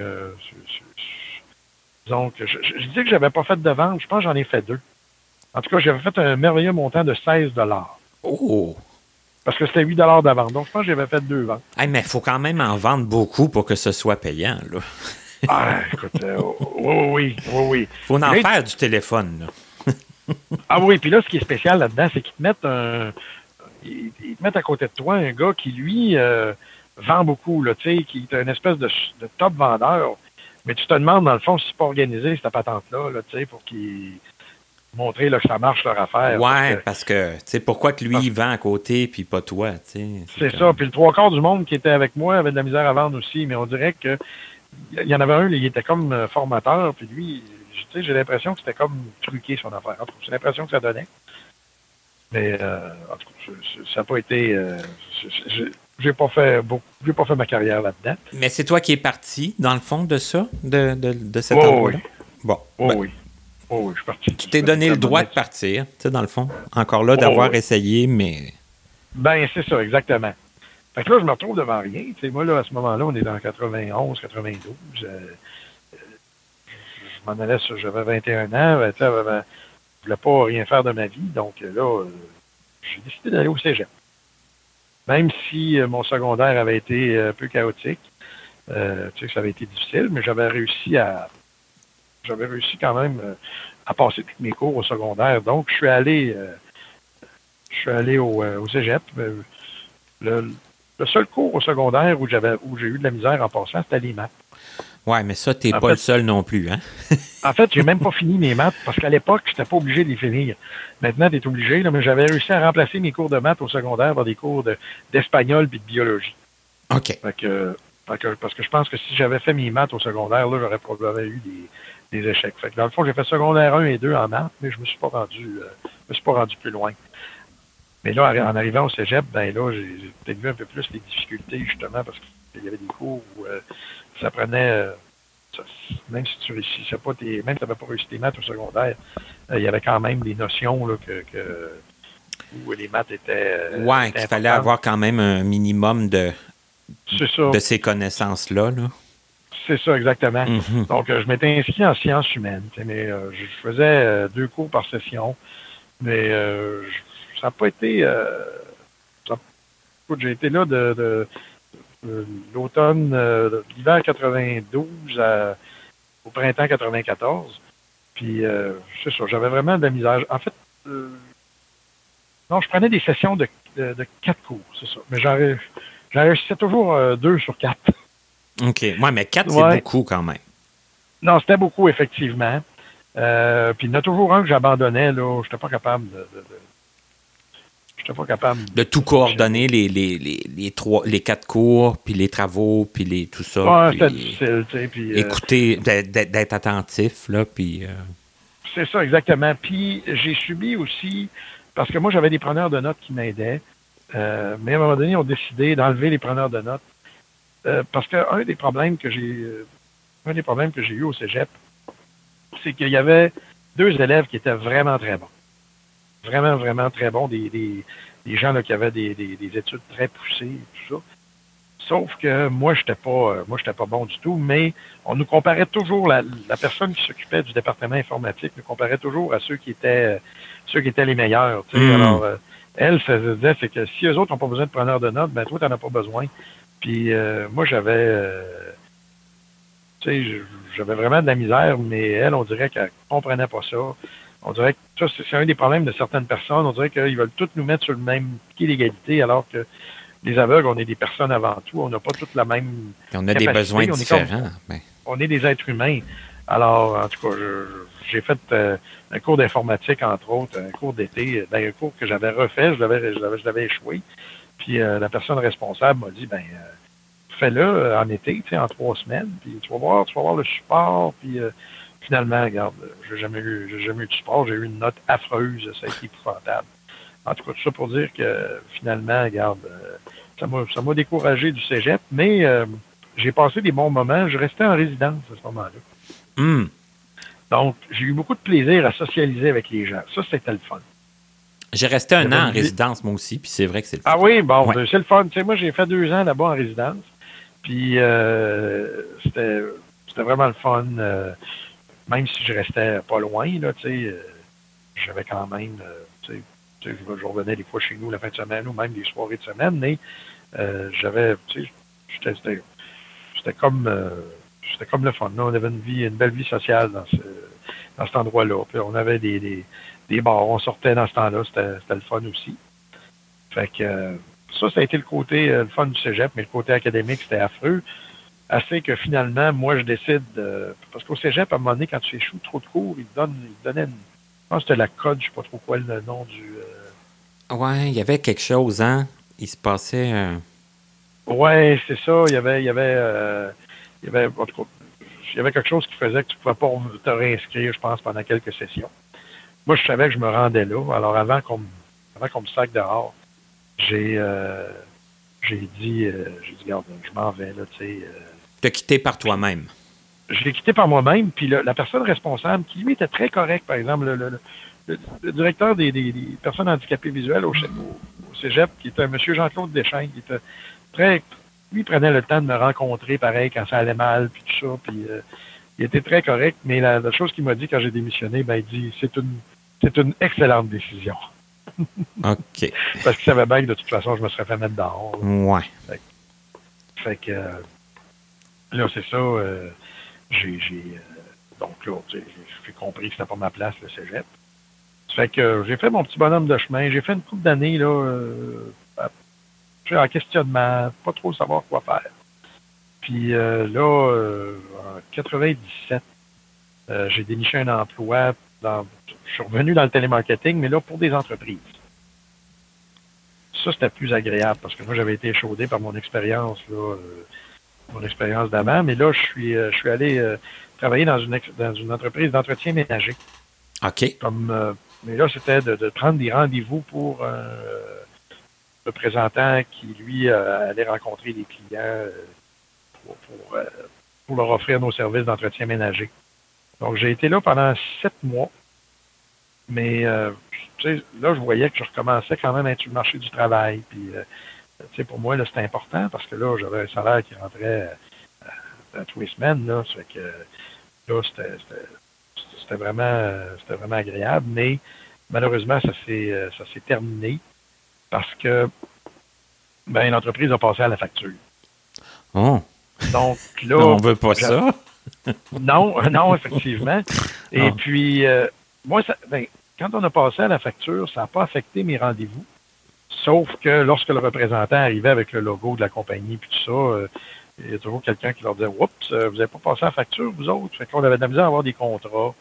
disons que je dis que j'avais pas fait de vente. Je pense que j'en ai fait 2. En tout cas, j'avais fait un merveilleux montant de 16 $. Oh! Parce que c'était 8 $ d'avant. Donc, je pense que j'avais fait 2 ventes. Hey, mais il faut quand même en vendre beaucoup pour que ce soit payant, là. Écoute, oui. Faut en faire du téléphone, là. Oui, puis là, ce qui est spécial là-dedans, c'est qu'ils te mettent ils te mettent à côté de toi un gars qui, lui, vend beaucoup, là, tu sais, qui est une espèce de top vendeur. Mais tu te demandes, dans le fond, si c'est pas organisé, cette patente-là, là, tu sais, pour qu'il... montrer là, que ça marche leur affaire. Ouais, parce que tu sais, pourquoi que lui, il vend à côté puis pas toi, tu sais. C'est ça. Puis le 3/4 du monde qui était avec moi avait de la misère à vendre aussi, mais on dirait que il y en avait un, il était comme formateur, puis lui, tu sais, j'ai l'impression que c'était comme truqué son affaire. C'est l'impression que ça donnait. Mais en tout cas, ça n'a pas été... j'ai pas fait ma carrière là-dedans. Mais c'est toi qui es parti, dans le fond, de ça, de cet Oh, endroit-là? oui. Bon. Oh, oui. Oh, oui, je suis parti. Tu t'es donné le droit de partir, tu sais, dans le fond. Encore là, d'avoir essayé, mais... Ben, c'est ça, exactement. Fait que là, je me retrouve devant rien. Tu sais, moi, là, à ce moment-là, on est dans 91, 92. Je m'en allais, j'avais 21 ans. Ben, je voulais pas rien faire de ma vie. Donc là, j'ai décidé d'aller au cégep. Même si mon secondaire avait été un peu chaotique, tu sais, ça avait été difficile, mais j'avais réussi quand même à passer tous mes cours au secondaire. Donc, je suis allé au cégep. Le seul cours au secondaire où j'ai eu de la misère en passant, c'était les maths. Ouais, mais ça, t'es pas le seul non plus, hein? En fait, j'ai même pas fini mes maths parce qu'à l'époque, j'étais pas obligé de les finir. Maintenant, t'es obligé, là, mais j'avais réussi à remplacer mes cours de maths au secondaire par des cours d'espagnol puis de biologie. OK. Parce que je pense que si j'avais fait mes maths au secondaire, là, j'aurais probablement eu des échecs. Fait que dans le fond, j'ai fait secondaire 1 et 2 en maths, mais je me suis pas rendu plus loin. Mais là, en arrivant au cégep, ben là, j'ai peut-être vu un peu plus les difficultés, justement, parce qu'il y avait des cours où ça prenait, même si tu réussissais pas même si tu n'avais pas réussi tes maths au secondaire, il y avait quand même des notions là, où les maths étaient. Qu'il fallait avoir quand même un minimum de ces connaissances-là. Là. C'est ça, exactement. Mm-hmm. Donc, je m'étais inscrit en sciences humaines, mais je faisais 2 cours par session, mais ça n'a pas été... j'ai été là de l'automne, l'hiver 92 au printemps 94. Puis, c'est ça, j'avais vraiment de la misère. En fait, non, je prenais des sessions de 4 cours, c'est ça. Mais j'en réussissais toujours 2 sur 4. OK. Ouais, mais 4, c'est beaucoup quand même. Non, c'était beaucoup, effectivement. Puis il y en a toujours un que j'abandonnais, là. Je n'étais pas capable de tout coordonner, les 4 cours, puis les travaux, puis tout ça. Ouais, c'était difficile, tu sais. Puis, écouter, d'être attentif, là, puis... C'est ça, exactement. Puis j'ai subi aussi, parce que moi, j'avais des preneurs de notes qui m'aidaient, mais à un moment donné, ils ont décidé d'enlever les preneurs de notes. Parce qu'un des problèmes que j'ai eu au cégep, c'est qu'il y avait 2 élèves qui étaient vraiment très bons. Vraiment, vraiment très bons. Des gens là, qui avaient des études très poussées et tout ça. Sauf que moi, j'étais pas bon du tout, mais on nous comparait toujours, la personne qui s'occupait du département informatique nous comparait toujours à ceux qui étaient les meilleurs. Tu sais. Alors, elle, ça se disait, c'est que si eux autres n'ont pas besoin de preneur de notes, ben toi, tu n'en as pas besoin. Puis moi, j'avais vraiment de la misère, mais elle, on dirait qu'elle ne comprenait pas ça. On dirait que ça, c'est un des problèmes de certaines personnes. On dirait qu'ils veulent tous nous mettre sur le même pied d'égalité, alors que les aveugles, on est des personnes avant tout. On n'a pas toutes la même on a capacité. Des besoins différents. On est des êtres humains. Alors, en tout cas, j'ai fait un cours d'informatique, entre autres, un cours d'été, un cours que j'avais refait, je l'avais échoué. Puis la personne responsable m'a dit, fais-le en été, en 3 semaines, puis tu vas voir le support, puis finalement, regarde, j'ai jamais eu de support, j'ai eu une note affreuse, ça a été épouvantable. En tout cas, tout ça pour dire que finalement, regarde, ça m'a découragé du cégep, mais j'ai passé des bons moments, je restais en résidence à ce moment-là. Mm. Donc, j'ai eu beaucoup de plaisir à socialiser avec les gens. Ça, c'était le fun. J'ai resté un an en résidence, moi aussi, puis c'est vrai que c'est le fun. Ah oui, bon, c'est le fun. Tu sais, moi, j'ai fait 2 ans là-bas en résidence, puis c'était vraiment le fun. Même si je restais pas loin, là, tu sais, j'avais quand même, tu sais, je revenais des fois chez nous la fin de semaine ou même des soirées de semaine, mais j'avais, tu sais, c'était comme le fun. Là, on avait une belle vie sociale dans cet endroit-là. Puis on avait des bars, on sortait dans ce temps-là, c'était le fun aussi. Fait que ça a été le côté le fun du cégep, mais le côté académique, c'était affreux. Assez que finalement, moi, je décide parce qu'au cégep, à un moment donné, quand tu échoues trop de cours, ils te donnaient je pense que c'était la code, je sais pas trop quoi le nom du... Ouais, il y avait quelque chose, hein? Il se passait... Ouais, c'est ça. Il y avait en tout cas, il y avait quelque chose qui faisait que tu pouvais pas te réinscrire, je pense, pendant quelques sessions. Moi, je savais que je me rendais là. Alors, avant avant qu'on me saque dehors, j'ai dit, regarde, je m'en vais, là, tu sais. T'as quitté par toi-même. Je l'ai quitté par moi-même, puis la personne responsable, qui lui était très correct, par exemple, le directeur des personnes handicapées visuelles au Cégep, qui était un monsieur Jean-Claude Deschaines, qui était très... Lui, il prenait le temps de me rencontrer, pareil, quand ça allait mal, puis tout ça, puis il était très correct, mais la chose qu'il m'a dit quand j'ai démissionné, ben, il dit, c'est une excellente décision. OK. Parce qu'il savait bien que de toute façon, je me serais fait mettre dehors. Là. Ouais. Fait que là, c'est ça. Donc là, j'ai compris que c'était pas ma place, le cégep. Fait que j'ai fait mon petit bonhomme de chemin. J'ai fait une couple d'années, là, en questionnement, pas trop savoir quoi faire. Puis là, en 97, j'ai déniché un emploi. Je suis revenu dans le télémarketing, mais là, pour des entreprises. Ça, c'était plus agréable parce que moi, j'avais été échaudé par mon expérience, là, mon expérience d'avant. Mais là, je suis allé travailler dans une entreprise d'entretien ménager. OK. Mais là, c'était de prendre des rendez-vous pour un représentant qui, lui, allait rencontrer les clients pour leur offrir nos services d'entretien ménager. Donc, j'ai été là pendant 7 mois. Mais tu sais, là, je voyais que je recommençais quand même à être sur le marché du travail. Puis, tu sais, pour moi, là, c'était important parce que là, j'avais un salaire qui rentrait à tous les semaines. Là, ça fait que là, c'était vraiment agréable. Mais malheureusement, ça s'est terminé parce que l'entreprise a passé à la facture. Oh. Donc là, on veut pas ça. Non, effectivement. Et puis, moi, quand on a passé à la facture, ça n'a pas affecté mes rendez-vous. Sauf que lorsque le représentant arrivait avec le logo de la compagnie puis tout ça, il y a toujours quelqu'un qui leur disait « Oups, vous n'avez pas passé à la facture, vous autres? » Fait qu'on avait de la misère à avoir des contrats.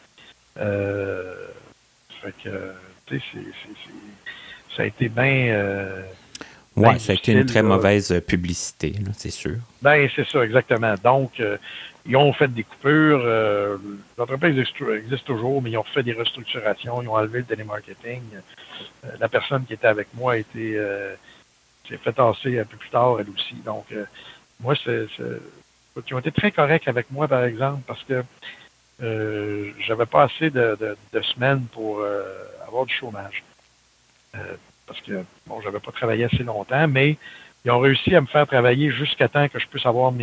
Fait que, tu sais, ça a été bien... Oui, ça a été une très mauvaise publicité, là, c'est sûr. Ben, c'est ça, exactement. Donc, ils ont fait des coupures. L'entreprise existe toujours, mais ils ont fait des restructurations. Ils ont enlevé le télémarketing. La personne qui était avec moi s'est fait tasser un peu plus tard, elle aussi. Donc, moi, ils ont été très corrects avec moi, par exemple, parce que j'avais pas assez de semaines pour avoir du chômage. Parce que, bon, j'avais pas travaillé assez longtemps, mais ils ont réussi à me faire travailler jusqu'à temps que je puisse avoir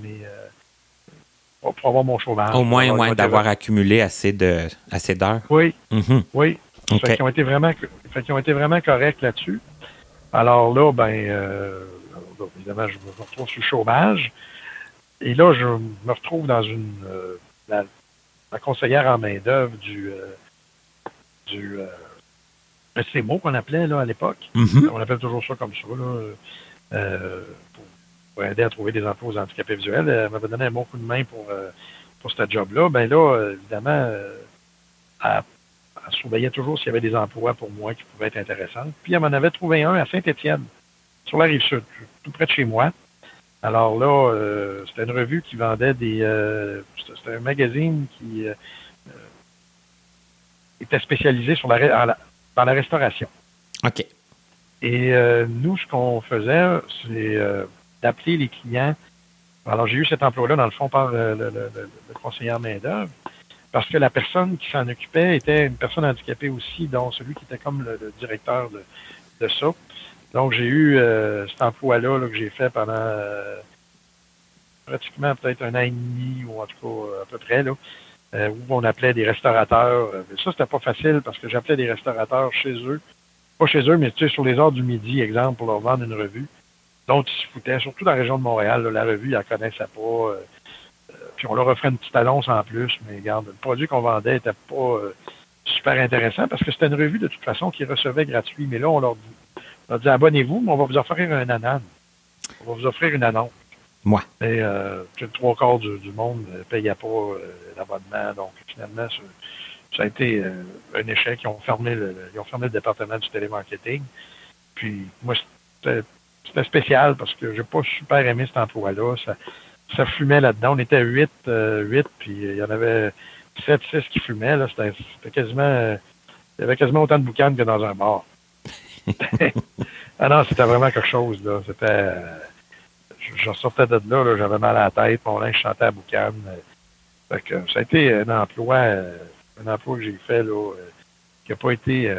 pour avoir mon chômage. Au moins, d'avoir accumulé assez d'heures. Oui, Okay. oui. Fait qu'ils ont été vraiment corrects là-dessus. Alors là, évidemment, je me retrouve sur le chômage. Et là, je me retrouve dans la conseillère en main-d'œuvre du CMO qu'on appelait là, à l'époque. Mm-hmm. On appelle toujours ça comme ça, là, pour aider à trouver des emplois aux handicapés visuels. Elle m'avait donné un bon coup de main pour ce job-là. Ben là, évidemment, elle surveillait toujours s'il y avait des emplois pour moi qui pouvaient être intéressants. Puis elle m'en avait trouvé un à Saint-Étienne, sur la Rive-Sud, tout près de chez moi. Alors là, c'était une revue qui vendait c'était un magazine qui était spécialisé dans la restauration. OK. Et nous, ce qu'on faisait, c'est d'appeler les clients. Alors, j'ai eu cet emploi-là, dans le fond, par le conseiller en main-d'œuvre, parce que la personne qui s'en occupait était une personne handicapée aussi, dont celui qui était comme le directeur de ça. Donc, j'ai eu cet emploi-là que j'ai fait pendant pratiquement peut-être 1 an et demi, ou en tout cas à peu près, là, où on appelait des restaurateurs. Ça, c'était pas facile parce que j'appelais des restaurateurs chez eux. Pas chez eux, mais tu sais, sur les heures du midi, exemple, pour leur vendre une revue dont ils se foutaient, surtout dans la région de Montréal. Là, la revue, ils la connaissaient pas. Puis on leur offrait une petite annonce en plus, mais regarde, le produit qu'on vendait était pas super intéressant parce que c'était une revue de toute façon qu'ils recevaient gratuit. Mais là, on leur dit abonnez-vous, mais on va vous offrir un anan. On va vous offrir une annonce. Moi. Et le 3/4 du monde ne payait pas l'abonnement. Donc, finalement, ça a été un échec. Ils ont fermé le département du télémarketing. Puis, moi, c'était spécial parce que j'ai pas super aimé cet emploi-là. Ça fumait là-dedans. On était 8, puis il y en avait 7, 6 qui fumaient. Là. C'était quasiment... il y avait quasiment autant de boucanes que dans un bar. Ah non, c'était vraiment quelque chose, là. C'était... je sortais de là, j'avais mal à la tête, mon linge chantait à boucan. Fait que ça a été un emploi que j'ai fait, là, qui n'a pas été...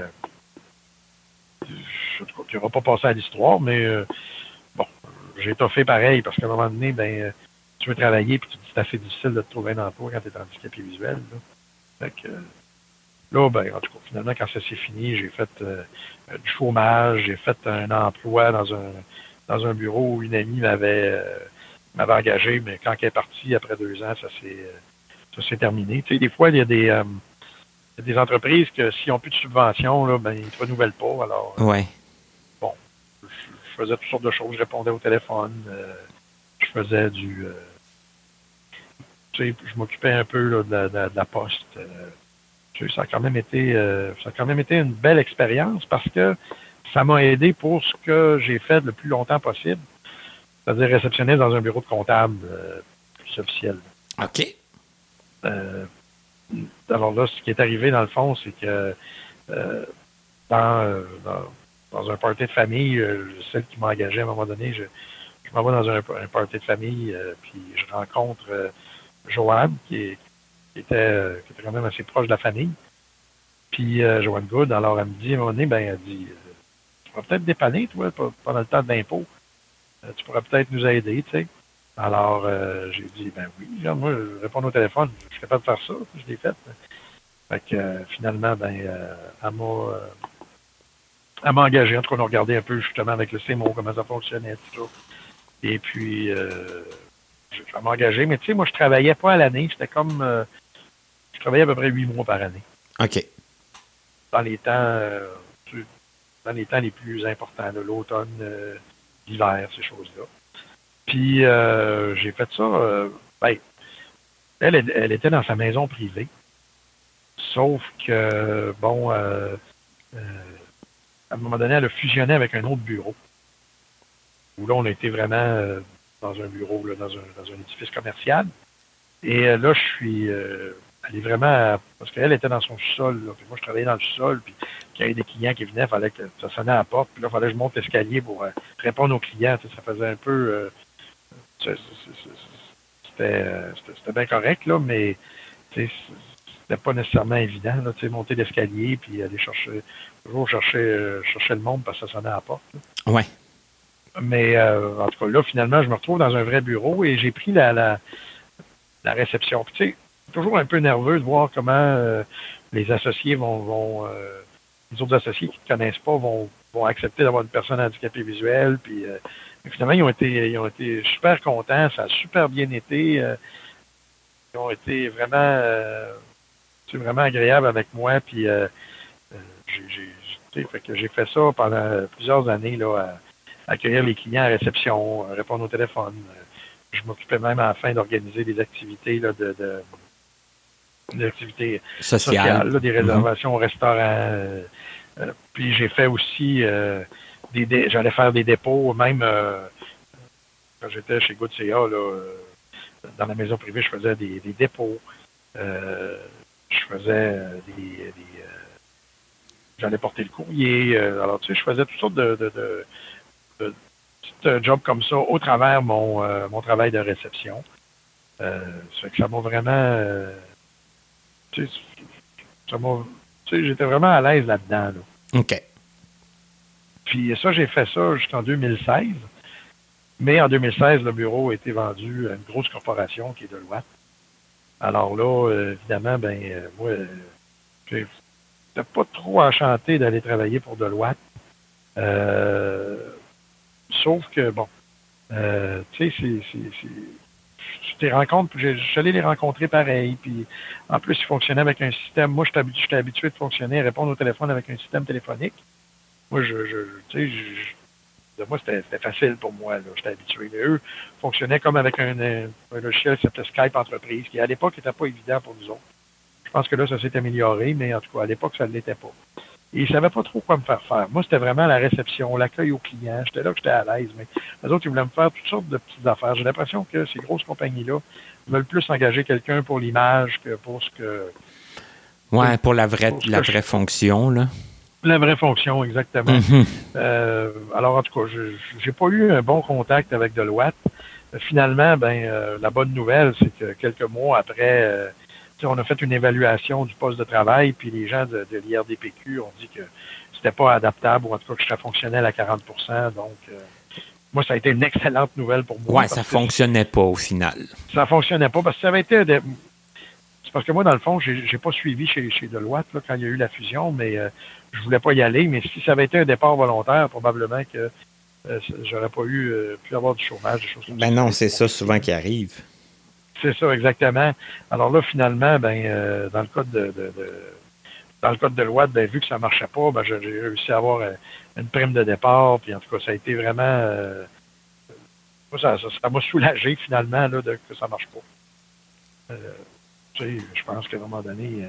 qui n'aura pas passé à l'histoire, mais bon, j'ai étoffé pareil, parce qu'à un moment donné, ben, tu veux travailler, puis c'est assez difficile de te trouver un emploi quand tu es handicapé visuel, là. Fait que... là, ben, en tout cas, finalement, quand ça s'est fini, j'ai fait du chômage, j'ai fait un emploi dans un bureau où une amie m'avait engagé, mais quand elle est partie, après 2 ans, ça s'est terminé. Tu sais, des fois, il y a des entreprises que s'ils n'ont plus de subvention, là, ben, ils ne te renouvellent pas. Alors, Ouais. bon, je faisais toutes sortes de choses. Je répondais au téléphone. Je faisais du... tu sais, je m'occupais un peu là, de la poste. Ça a quand même été une belle expérience parce que ça m'a aidé pour ce que j'ai fait le plus longtemps possible, c'est-à-dire réceptionniste dans un bureau de comptable plus officiel. OK. Alors là, ce qui est arrivé dans le fond, c'est que dans un party de famille, celle qui m'a engagé à un moment donné, je m'en vais dans un party de famille, puis je rencontre Joanne, qui était quand même assez proche de la famille. Puis Joanne Good, alors elle me dit, à un moment donné, ben, elle dit, tu pourrais peut-être dépanner, toi, pendant le temps de l'impôt. Tu pourrais peut-être nous aider, tu sais. Alors, j'ai dit, ben oui, genre, moi, je réponds au téléphone, je suis capable de faire ça, je l'ai fait. Fait que finalement, ben, elle m'a engagé. En tout cas, on a regardé un peu justement avec le CMO, comment ça fonctionnait, tout ça. Et puis, elle m'a engagé, mais tu sais, moi, je travaillais pas à l'année, c'était comme, je travaillais à peu près 8 mois par année. OK. Dans les temps les plus importants, là, l'automne, l'hiver, ces choses-là. Puis j'ai fait ça. Ben, elle était dans sa maison privée. Sauf que, bon, à un moment donné, elle a fusionné avec un autre bureau. Où là, on a été vraiment dans un bureau, là, dans un édifice commercial. Et là, je suis allé vraiment... parce qu'elle était dans son sous-sol. Là, puis moi, je travaillais dans le sous-sol. Puis quand il y avait des clients qui venaient, il fallait que ça sonnait à la porte. Puis là, il fallait que je monte l'escalier pour répondre aux clients. Tu sais, ça faisait un peu... c'était bien correct, là, mais c'était pas nécessairement évident, là, monter l'escalier puis aller toujours chercher le monde parce que ça sonnait à la porte. Là. Ouais. Mais en tout cas, là, finalement, je me retrouve dans un vrai bureau et j'ai pris la réception. Puis, tu sais, toujours un peu nerveux de voir comment les associés les autres associés qui ne te connaissent pas vont accepter d'avoir une personne handicapée visuelle. Puis finalement, ils ont été super contents, ça a super bien été. Ils ont été vraiment vraiment agréables avec moi. Puis j'ai fait ça pendant plusieurs années là, à accueillir les clients à réception, à répondre au téléphone. Je m'occupais même à la fin d'organiser des activités là, des activités sociales, là, des réservations au restaurant. Puis j'ai fait aussi j'allais faire des dépôts, même quand j'étais chez Good CA, là, dans la maison privée, je faisais des dépôts. Je faisais j'allais porter le courrier. Alors, tu sais, je faisais toutes sortes de petits jobs comme ça au travers mon travail de réception. Ça fait que ça m'a vraiment... tu sais, j'étais vraiment à l'aise là-dedans. Là. OK. Puis ça, j'ai fait ça jusqu'en 2016. Mais en 2016, le bureau a été vendu à une grosse corporation qui est Deloitte. Alors là, évidemment, moi, j'étais pas trop enchanté d'aller travailler pour Deloitte. Sauf que, bon, tu sais, tu les rencontres, je suis allé les rencontrer pareil, puis en plus, ils fonctionnaient avec un système. Moi, j'étais habitué de fonctionner, répondre au téléphone avec un système téléphonique. Moi, moi, c'était facile pour moi, là, j'étais habitué. Mais eux fonctionnaient comme avec un logiciel qui s'appelait Skype Entreprise, qui à l'époque n'était pas évident pour nous autres. Je pense que là, ça s'est amélioré, mais en tout cas, à l'époque, ça ne l'était pas. Et ils ne savaient pas trop quoi me faire faire. Moi, c'était vraiment la réception, l'accueil aux clients. J'étais là que j'étais à l'aise, mais les autres, ils voulaient me faire toutes sortes de petites affaires. J'ai l'impression que ces grosses compagnies-là veulent plus engager quelqu'un pour l'image que pour ce que... Ouais, pour la vraie fonction, là. La vraie fonction, exactement. Alors, en tout cas, j'ai pas eu un bon contact avec Deloitte. Finalement, la bonne nouvelle, c'est que quelques mois après, on a fait une évaluation du poste de travail, puis les gens de l'IRDPQ ont dit que c'était pas adaptable, ou en tout cas que j'étais fonctionnel à 40%. Donc, moi, ça a été une excellente nouvelle pour moi. Ouais, ça fonctionnait pas au final. Ça fonctionnait pas, parce que ça avait été... C'est parce que moi, dans le fond, j'ai pas suivi chez Deloitte là, quand il y a eu la fusion, mais je voulais pas y aller. Mais si ça avait été un départ volontaire, probablement que j'aurais pas pu avoir du chômage, des choses comme ça. Ben non, c'est ça souvent qui arrive. C'est ça, exactement. Alors là, finalement, dans le cas dans le cas de Deloitte, vu que ça marchait pas, j'ai réussi à avoir une prime de départ. Puis en tout cas, ça a été vraiment... moi, ça m'a soulagé finalement là, que ça marche pas. Je pense qu'à un moment donné,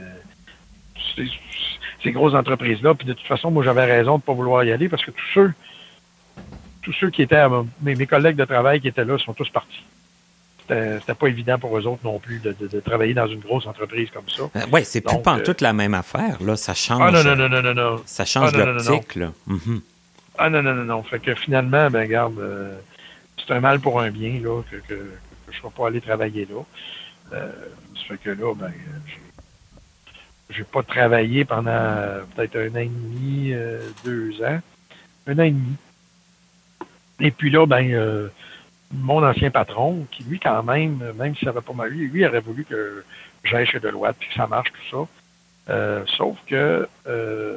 ces grosses entreprises-là, puis de toute façon, moi, j'avais raison de ne pas vouloir y aller parce que tous ceux qui étaient, mes collègues de travail qui étaient là sont tous partis. C'était pas évident pour eux autres non plus de travailler dans une grosse entreprise comme ça. Oui, c'est plus pantoute la même affaire, là. Ça change. Ah non. Ça change l'optique, là. Mm-hmm. Ah non. Fait que finalement, regarde, c'est un mal pour un bien, là, que je ne vais pas aller travailler là. Ça fait que là, j'ai pas travaillé pendant peut-être 1 an et demi, 2 ans. 1 an et demi. Et puis là, mon ancien patron, qui lui, quand même si ça n'avait pas mal, lui aurait voulu que j'aille chez Deloitte, puis que ça marche, tout ça. Sauf que, il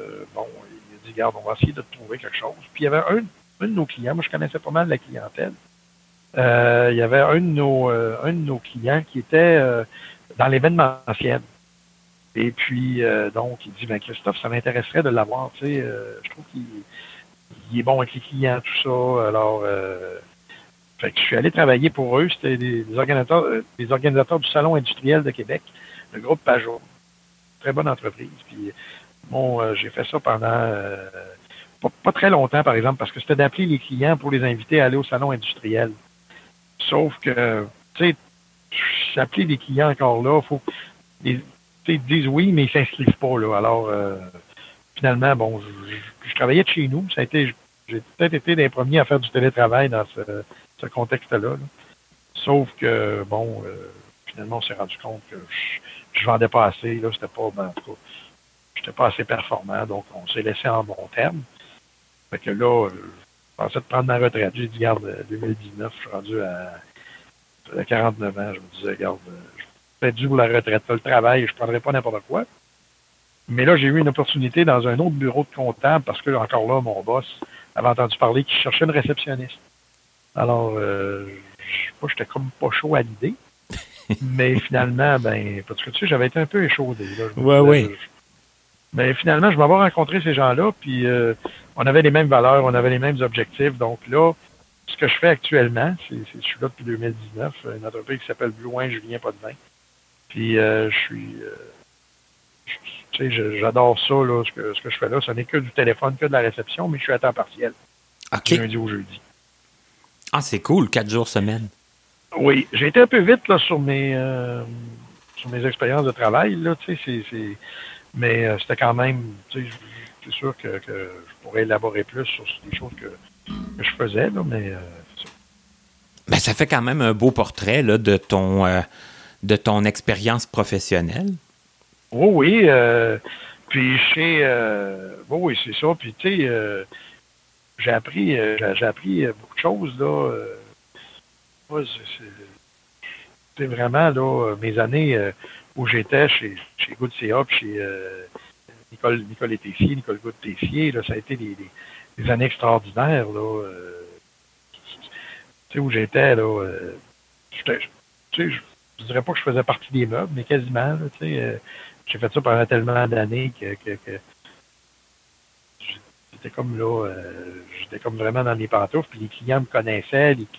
a dit, regarde, on va essayer de te trouver quelque chose. Puis il y avait un de nos clients, moi je connaissais pas mal la clientèle. Il y avait un de nos clients qui était dans l'événementiel. Et puis, donc, il dit, Christophe, ça m'intéresserait de l'avoir, tu sais, je trouve qu'il est bon avec les clients, tout ça. Alors, fait que je suis allé travailler pour eux. C'était des organisateurs du Salon industriel de Québec, le groupe Pajot. Très bonne entreprise. Puis, j'ai fait ça pendant pas très longtemps, par exemple, parce que c'était d'appeler les clients pour les inviter à aller au Salon industriel. Sauf que, tu sais, appeler des clients encore là, faut ils disent oui, mais ils s'inscrivent pas, là. Alors, finalement, je travaillais de chez nous. J'ai peut-être été des premiers à faire du télétravail dans ce contexte-là. Là. Sauf que, finalement, on s'est rendu compte que je vendais pas assez. Là, c'était pas, en tout cas, j'étais pas assez performant. Donc, on s'est laissé en bon terme. Fait que là, je pensais de prendre ma retraite. J'ai dit, regarde, 2019, je suis rendu à 49 ans. Je me disais, regarde, je fais dû pour la retraite. Le travail, je prendrais pas n'importe quoi. Mais là, j'ai eu une opportunité dans un autre bureau de comptable parce que, encore là, mon boss avait entendu parler qu'il cherchait une réceptionniste. Alors, j'étais comme pas chaud à l'idée. Mais finalement, parce que tu sais, j'avais été un peu échaudé. Oui. Mais finalement, je m'avais rencontré ces gens-là, puis on avait les mêmes valeurs, on avait les mêmes objectifs. Donc là, ce que je fais actuellement, je suis là depuis 2019, une entreprise qui s'appelle Blouin Julien Potvin. Puis je suis... tu sais, j'adore ça, là, ce que je fais là. Ce n'est que du téléphone, que de la réception, mais je suis à temps partiel. OK. Du lundi au jeudi. Ah, c'est cool, 4 jours semaine. Oui, j'ai été un peu vite là, sur mes expériences de travail, là, tu sais, mais c'était quand même, tu sais, c'est sûr que je pourrais élaborer plus sur les choses que je faisais, là, mais c'est ça. Ben, ça fait quand même un beau portrait là, de ton expérience professionnelle. Oui. Puis oui, c'est ça. Puis tu sais, j'ai appris beaucoup de choses là. Moi, c'est vraiment là mes années où j'étais chez Good CA puis chez Nicole Tessier, Nicole Good Tessier, là, ça a été des années extraordinaires là. Tu sais où j'étais là. Je dirais pas que je faisais partie des meubles, mais quasiment là. Tu sais. J'ai fait ça pendant tellement d'années que j'étais comme là, j'étais comme vraiment dans mes pantoufles, puis les clients me connaissaient, les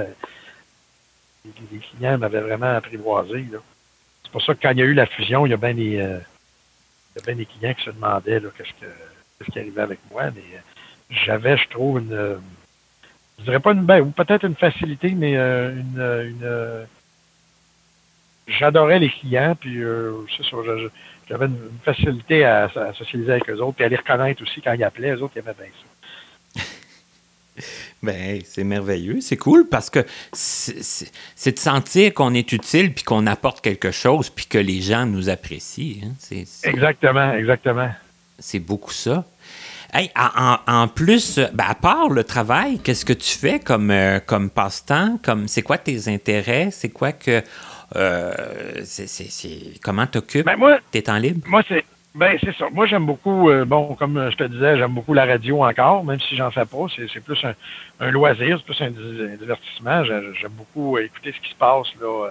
clients m'avaient vraiment apprivoisé. Là. C'est pour ça que quand il y a eu la fusion, il y a bien des clients qui se demandaient là, qu'est-ce qui arrivait avec moi, mais j'avais, je trouve, je dirais pas ou peut-être une facilité, mais j'adorais les clients, puis c'est ça, j'avais une facilité à socialiser avec eux autres, puis à les reconnaître aussi quand ils appelaient. Eux autres, ils aimaient bien ça. Ben, c'est merveilleux, c'est cool parce que c'est de sentir qu'on est utile puis qu'on apporte quelque chose puis que les gens nous apprécient. Hein. Exactement. C'est beaucoup ça. Hey, en plus, ben, à part le travail, qu'est-ce que tu fais comme passe-temps? C'est quoi tes intérêts? C'est quoi que... comment t'occupes tes temps libres? Moi, c'est ça. Moi, j'aime beaucoup, comme je te disais, j'aime beaucoup la radio encore, même si j'en fais pas. C'est plus un loisir, c'est plus un divertissement. J'aime beaucoup écouter ce qui se passe, là.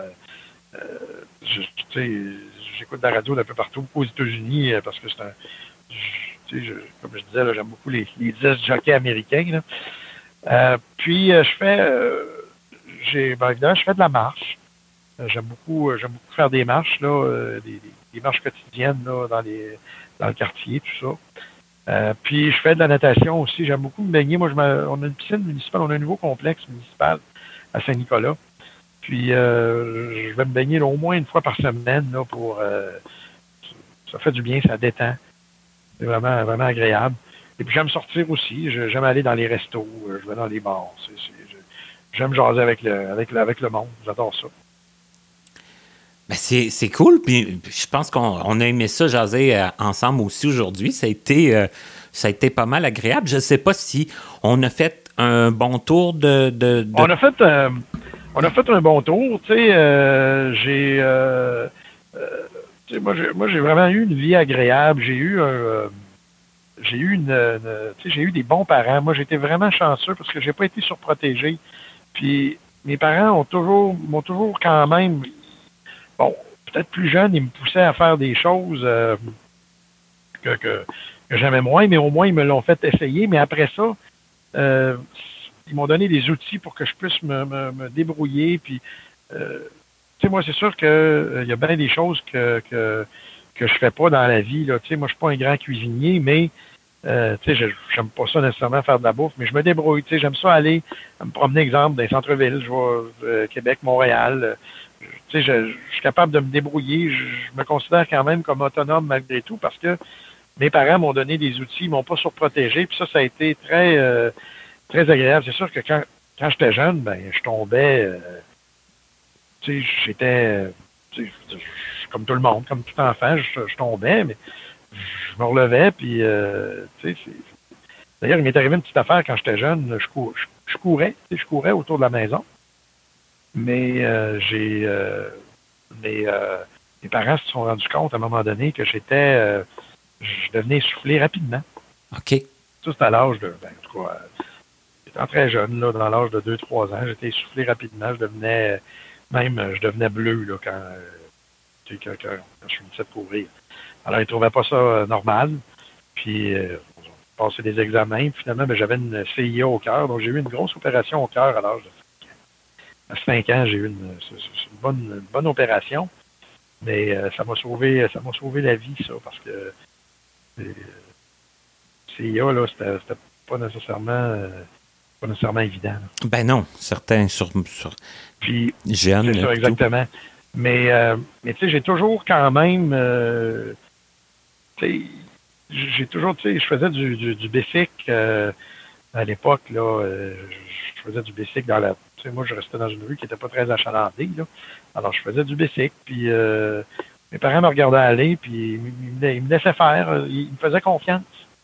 J'écoute de la radio d'un peu partout, aux États-Unis, parce que c'est comme je disais, là, j'aime beaucoup les disques jockeys américains. Là. Puis, évidemment, je fais de la marche. J'aime beaucoup faire des marches, là, des marches quotidiennes là, dans le quartier, tout ça. Puis je fais de la natation aussi. J'aime beaucoup me baigner. Moi, on a une piscine municipale, on a un nouveau complexe municipal à Saint-Nicolas. Puis je vais me baigner là, au moins une fois par semaine là, pour ça fait du bien, ça détend. C'est vraiment, vraiment agréable. Et puis j'aime sortir aussi. J'aime aller dans les restos, je vais dans les bars. J'aime jaser avec le monde. J'adore ça. Ben c'est cool, puis je pense qu'on a aimé ça jaser ensemble aussi aujourd'hui. Ça a été pas mal agréable. Je ne sais pas si on a fait un bon tour de... On a fait un bon tour. Tu sais, moi j'ai vraiment eu une vie agréable. J'ai eu des bons parents. Moi, j'étais vraiment chanceux parce que j'ai pas été surprotégé. Puis mes parents m'ont toujours quand même... Bon, peut-être plus jeune, ils me poussaient à faire des choses que j'aimais moins, mais au moins, ils me l'ont fait essayer. Mais après ça, ils m'ont donné des outils pour que je puisse me débrouiller. Puis, tu sais, moi, c'est sûr qu'il y a bien des choses que je fais pas dans la vie. Tu sais, moi, je suis pas un grand cuisinier, mais tu sais, j'aime pas ça nécessairement faire de la bouffe, mais je me débrouille. Tu sais, j'aime ça aller me promener, exemple, dans les centres-villes. Je vais Québec, Montréal. Tu sais, je suis capable de me débrouiller. Je me considère quand même comme autonome malgré tout parce que mes parents m'ont donné des outils, ils m'ont pas surprotégé. Puis ça a été très, très agréable. C'est sûr que quand j'étais jeune, ben, je tombais. Tu sais, j'étais, comme tout le monde, comme tout enfant, je tombais, mais je me relevais. Puis, tu sais, d'ailleurs, il m'est arrivé une petite affaire quand j'étais jeune. Je courais, tu sais, je courais autour de la maison. Mais mes parents se sont rendus compte à un moment donné que je devenais essoufflé rapidement. OK. Ça, c'était à l'âge de, en tout cas, j'étais très jeune, là, dans l'âge de 2-3 ans. J'étais essoufflé rapidement. Je devenais bleu là, quand je finissais de courir. Alors, ils ne trouvaient pas ça normal. Puis, on passait des examens. Puis, finalement, j'avais une CIA au cœur. Donc, j'ai eu une grosse opération au cœur à l'âge de à 5 ans, j'ai eu une bonne opération, mais ça m'a sauvé la vie, ça, parce que CIA, là, c'était pas nécessairement évident. Là. Ben non, certains sur Puis, jeunes. C'est ça, exactement. Mais tu sais, j'ai toujours quand même, tu sais, je faisais du bicycle à l'époque, là, je faisais du bicycle dans la... Tu sais, moi, je restais dans une rue qui n'était pas très achalandée, là. Alors, je faisais du bicycle, puis mes parents me regardaient aller, puis ils me laissaient faire. Ils me faisaient confiance.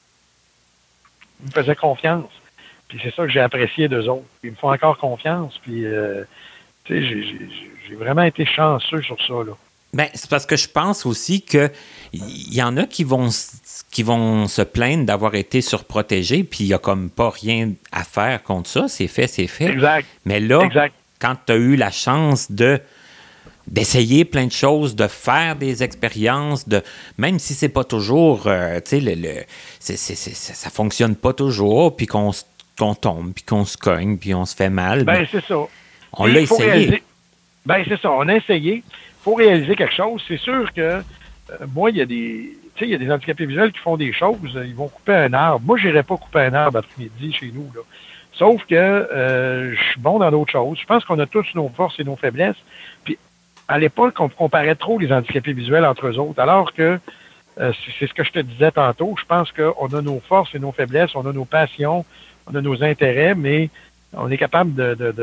Puis c'est ça que j'ai apprécié d'eux autres. Ils me font encore confiance, puis, tu sais, j'ai vraiment été chanceux sur ça, là. Ben, c'est parce que je pense aussi qu'il y en a qui vont se plaindre d'avoir été surprotégés, puis il n'y a comme pas rien à faire contre ça. C'est fait. Exact. Mais là, quand tu as eu la chance d'essayer plein de choses, de faire des expériences, même si c'est pas toujours, tu sais, ça fonctionne pas toujours, puis qu'on tombe, puis qu'on se cogne, puis on se fait mal. Ben, c'est ça. On l'a essayé. Ben, c'est ça, on a essayé. Il faut réaliser quelque chose. C'est sûr que moi, il y a des handicapés visuels qui font des choses. Ils vont couper un arbre. Moi, je n'irais pas couper un arbre après-midi chez nous, là. Sauf que je suis bon dans d'autres choses. Je pense qu'on a tous nos forces et nos faiblesses. Puis, à l'époque, on comparait trop les handicapés visuels entre eux autres, alors que c'est ce que je te disais tantôt. Je pense qu'on a nos forces et nos faiblesses, on a nos passions, on a nos intérêts, mais on est capable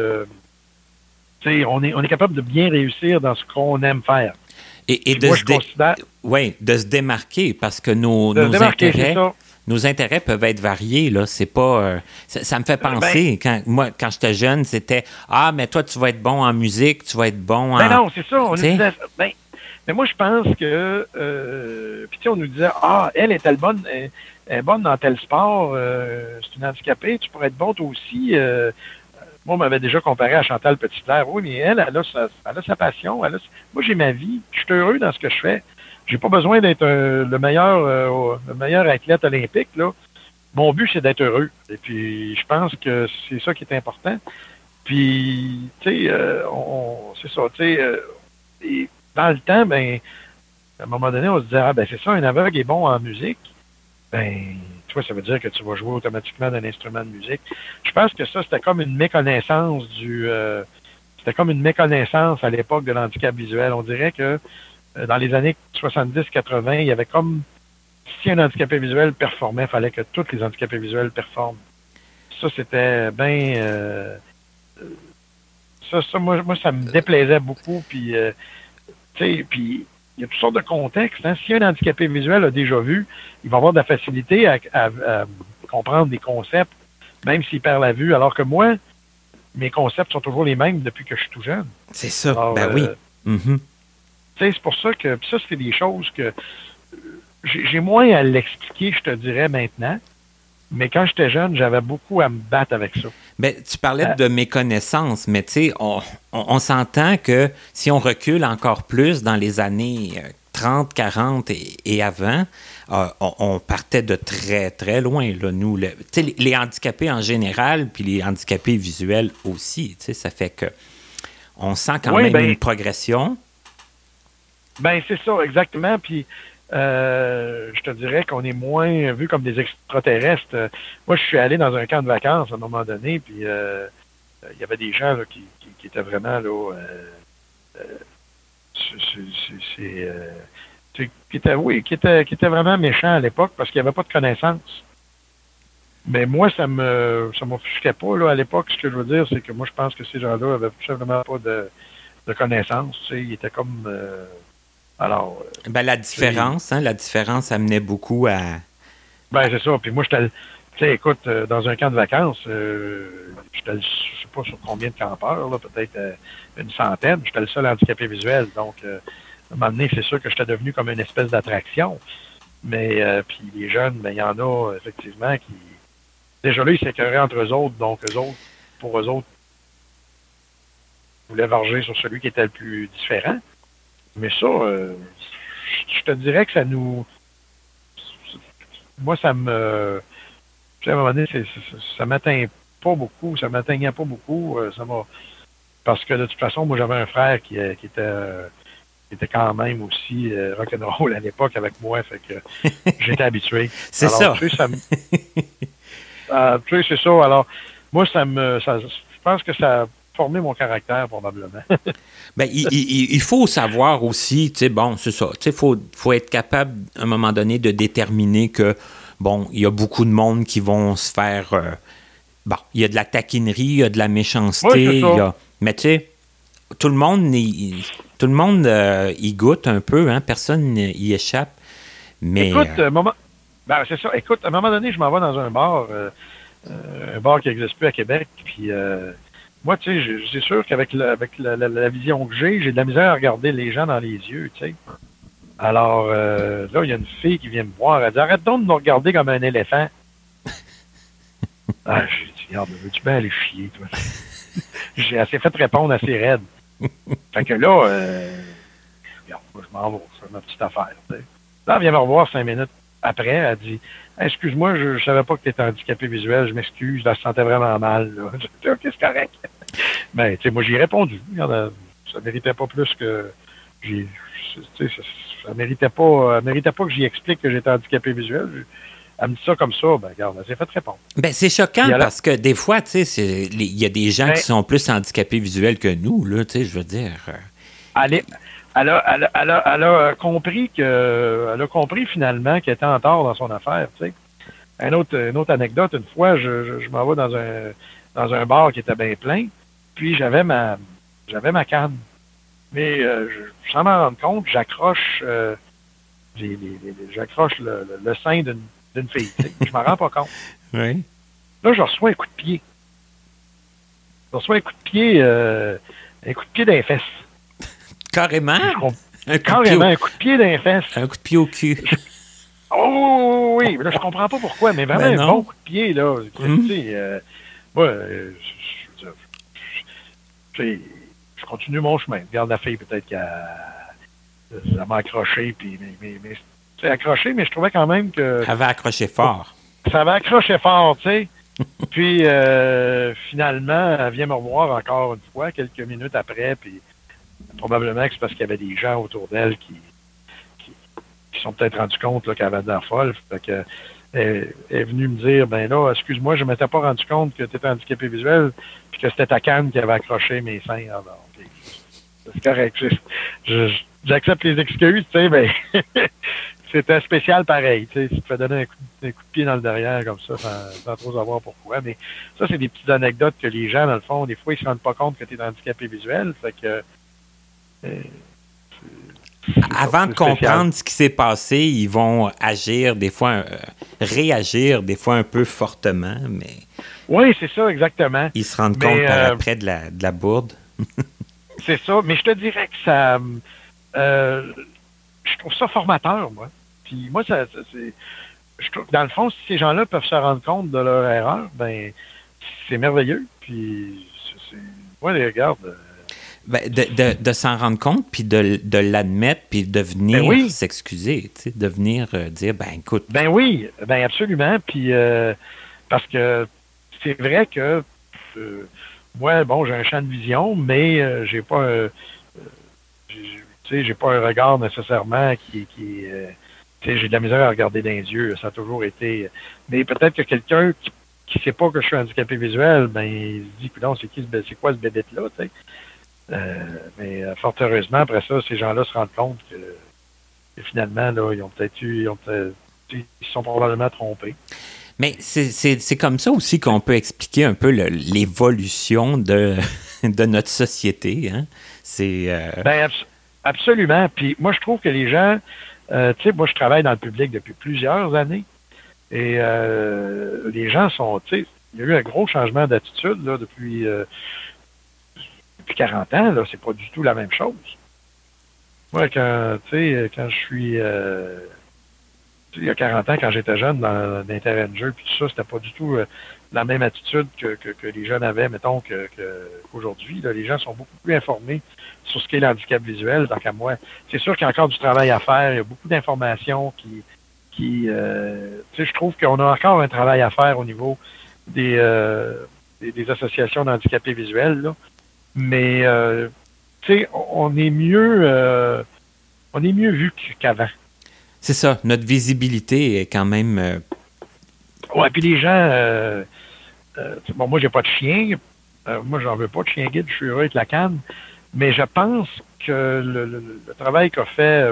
on est capable de bien réussir dans ce qu'on aime faire. Et de, de se démarquer, parce que nos intérêts peuvent être variés. Là. C'est pas, ça me fait penser, quand j'étais jeune, c'était « Ah, mais toi, tu vas être bon en musique, tu vas être bon en... » non, c'est ça. On nous disait, mais moi, je pense que... puis on nous disait « Ah, elle est bonne, elle est bonne dans tel sport, c'est une handicapée, tu pourrais être bon toi aussi. » Moi, on m'avait déjà comparé à Chantal Petitclerc. Oui, mais elle a sa passion. Moi, j'ai ma vie. Je suis heureux dans ce que je fais. J'ai pas besoin d'être le meilleur athlète olympique, là. Mon but, c'est d'être heureux. Et puis, je pense que c'est ça qui est important. Puis, tu sais, c'est ça, tu sais, dans le temps, à un moment donné, on se disait, c'est ça, un aveugle est bon en musique. Toi, ça veut dire que tu vas jouer automatiquement d'un instrument de musique. Je pense que ça, c'était comme une méconnaissance c'était comme une méconnaissance à l'époque de l'handicap visuel. On dirait que dans les années 70-80, il y avait comme si un handicapé visuel performait, il fallait que tous les handicapés visuels performent. Ça, c'était moi, ça me déplaisait beaucoup. Puis, tu sais, puis il y a toutes sortes de contextes. Hein. Si un handicapé visuel a déjà vu, il va avoir de la facilité à comprendre des concepts, même s'il perd la vue. Alors que moi, mes concepts sont toujours les mêmes depuis que je suis tout jeune. C'est ça. Alors, oui. Tu sais, c'est pour ça que ça, c'est des choses que j'ai moins à l'expliquer, je te dirais, maintenant. Mais quand j'étais jeune, j'avais beaucoup à me battre avec ça. Bien, tu parlais de méconnaissance, mais tu sais, on s'entend que si on recule encore plus dans les années 30, 40 et avant, on partait de très, très loin, là, nous. Tu sais, les handicapés en général, puis les handicapés visuels aussi, tu sais, ça fait que on sent quand même une progression. C'est ça, exactement, puis je te dirais qu'on est moins vu comme des extraterrestres. Moi, je suis allé dans un camp de vacances à un moment donné, puis il y avait des gens là, qui étaient vraiment là, qui étaient vraiment méchants à l'époque parce qu'il n'y avait pas de connaissances. Mais moi, ça m'offusquait pas là à l'époque. Ce que je veux dire, c'est que moi, je pense que ces gens-là avaient tout simplement pas de connaissances. Tu sais, ils étaient comme alors, la différence amenait beaucoup à... c'est ça. Puis moi, tu sais, écoute, dans un camp de vacances, je sais pas sur combien de campeurs, là, peut-être une centaine. J'étais le seul handicapé visuel. Donc, à un moment donné, c'est sûr que j'étais devenu comme une espèce d'attraction. Mais, puis les jeunes, il y en a, effectivement, qui... Déjà là, ils s'écœuraient entre eux autres. Donc, pour eux autres, ils voulaient varger sur celui qui était le plus différent. Mais ça, je te dirais que ça nous... Moi, ça me... Tu sais, à un moment donné, ça m'atteint pas beaucoup. Ça m'atteignait pas beaucoup. Parce que de toute façon, moi, j'avais un frère qui était quand même aussi rock'n'roll à l'époque avec moi. Fait que j'étais habitué. C'est alors, ça. Tu sais, tu sais, c'est ça. Alors, moi, je pense que ça a formé mon caractère, probablement. Il faut savoir aussi, tu sais, bon, c'est ça. Tu sais, faut être capable, à un moment donné, de déterminer que, bon, il y a beaucoup de monde qui vont se faire... il y a de la taquinerie, il y a de la méchanceté, mais tu sais, tout le monde y goûte un peu, hein, personne n'y échappe. Mais, écoute, c'est ça. Écoute, à un moment donné, je m'en vais dans un bar qui n'existe plus à Québec, puis moi, tu sais, c'est sûr qu'avec la vision que j'ai de la misère à regarder les gens dans les yeux, tu sais. Alors, là, il y a une fille qui vient me voir, elle dit « Arrête donc de nous regarder comme un éléphant. » J'ai dit « Regarde, veux-tu bien aller chier, toi? » Elle s'est fait répondre assez raide. Fait que là, regarde, moi, je m'en vais, c'est ma petite affaire, tu sais. Là, elle vient me revoir 5 minutes après, elle dit « Excuse-moi, je savais pas que tu étais handicapé visuel, je m'excuse, je la sentais vraiment mal. » J'ai dit « OK, c'est correct. » Ben, tu sais, moi, j'y ai répondu. Regarde, ça méritait pas plus que... Ça méritait pas que j'y explique que j'étais handicapé visuel. Elle me dit ça comme ça, ben regarde, elle s'est fait répondre. Ben c'est choquant parce que des fois, tu sais, il y a des gens qui sont plus handicapés visuels que nous, là, tu sais, je veux dire. Elle a compris finalement qu'elle était en tort dans son affaire, tu sais. Une autre anecdote, une fois, je m'en vais dans un bar qui était bien plein, puis j'avais ma canne. Mais sans m'en rendre compte, j'accroche le sein d'une fille. Tu sais. Je m'en rends pas compte. Oui. Là, je reçois un coup de pied. Je reçois un coup de pied dans les fesses. Carrément? Carrément, un coup de pied dans les fesses. Un coup de pied au cul. Oh oui, là, je comprends pas pourquoi, mais vraiment un bon coup de pied, là. Tu sais, moi, je continue mon chemin. Regarde la fille, peut-être qu'elle m'a accroché, puis mais c'est accroché, mais je trouvais quand même que... Elle avait accroché fort. Ça avait accroché fort, tu sais. Puis, finalement, elle vient me revoir encore une fois, quelques minutes après, puis probablement que c'est parce qu'il y avait des gens autour d'elle qui sont peut-être rendus compte là, qu'elle avait de la folle. Fait que, elle est venue me dire, ben là, excuse-moi, je ne m'étais pas rendu compte que tu étais handicapé visuel, puis que c'était ta canne qui avait accroché mes seins. Alors, c'est correct. J'accepte les excuses, tu sais, mais c'était spécial pareil. Tu sais, si tu fais donner un coup de pied dans le derrière comme ça, sans trop savoir pourquoi. Mais ça, c'est des petites anecdotes que les gens, dans le fond, des fois, ils se rendent pas compte que tu es handicapé visuel. Fait que avant de comprendre ce qui s'est passé, ils vont agir des fois, réagir des fois un peu fortement, mais... Oui, c'est ça, exactement. Ils se rendent compte par après de la bourde. C'est ça, mais je te dirais que ça... je trouve ça formateur, moi. Puis moi, je trouve que dans le fond, si ces gens-là peuvent se rendre compte de leur erreur, ben c'est merveilleux. Puis, moi, les regarde... Ben, de s'en rendre compte, puis de l'admettre, puis de venir s'excuser, tu sais, de venir dire, ben écoute... Ben oui, ben absolument, puis parce que c'est vrai que moi, bon, j'ai un champ de vision, mais j'ai pas j'ai pas un regard nécessairement qui tu sais, j'ai de la misère à regarder dans les yeux, ça a toujours été... Mais peut-être que quelqu'un qui sait pas que je suis handicapé visuel, ben il se dit, non, c'est quoi ce bébête-là, tu sais? Mais fort heureusement, après ça, ces gens-là se rendent compte que finalement, là, ils se sont probablement trompés. Mais c'est comme ça aussi qu'on peut expliquer un peu l'évolution de notre société. Hein? Ben, absolument. Puis moi, je trouve que les gens, tu sais, moi, je travaille dans le public depuis plusieurs années. Et les gens sont, tu sais, il y a eu un gros changement d'attitude là, depuis 40 ans, là, c'est pas du tout la même chose. Moi, quand je suis... il y a 40 ans, quand j'étais jeune, dans l'intérêt de jeu, puis tout ça, c'était pas du tout la même attitude que les jeunes avaient, mettons, qu'aujourd'hui. Là, les gens sont beaucoup plus informés sur ce qu'est l'handicap visuel, tant qu'à moi. C'est sûr qu'il y a encore du travail à faire, il y a beaucoup d'informations qui je trouve qu'on a encore un travail à faire au niveau des associations d'handicapés visuels, là. Mais, tu sais, on est mieux vu qu'avant. C'est ça, notre visibilité est quand même... Ouais, puis les gens... bon, moi, j'ai pas de chien. Moi, j'en veux pas de chien guide. Je suis heureux avec la canne. Mais je pense que le travail qu'a fait...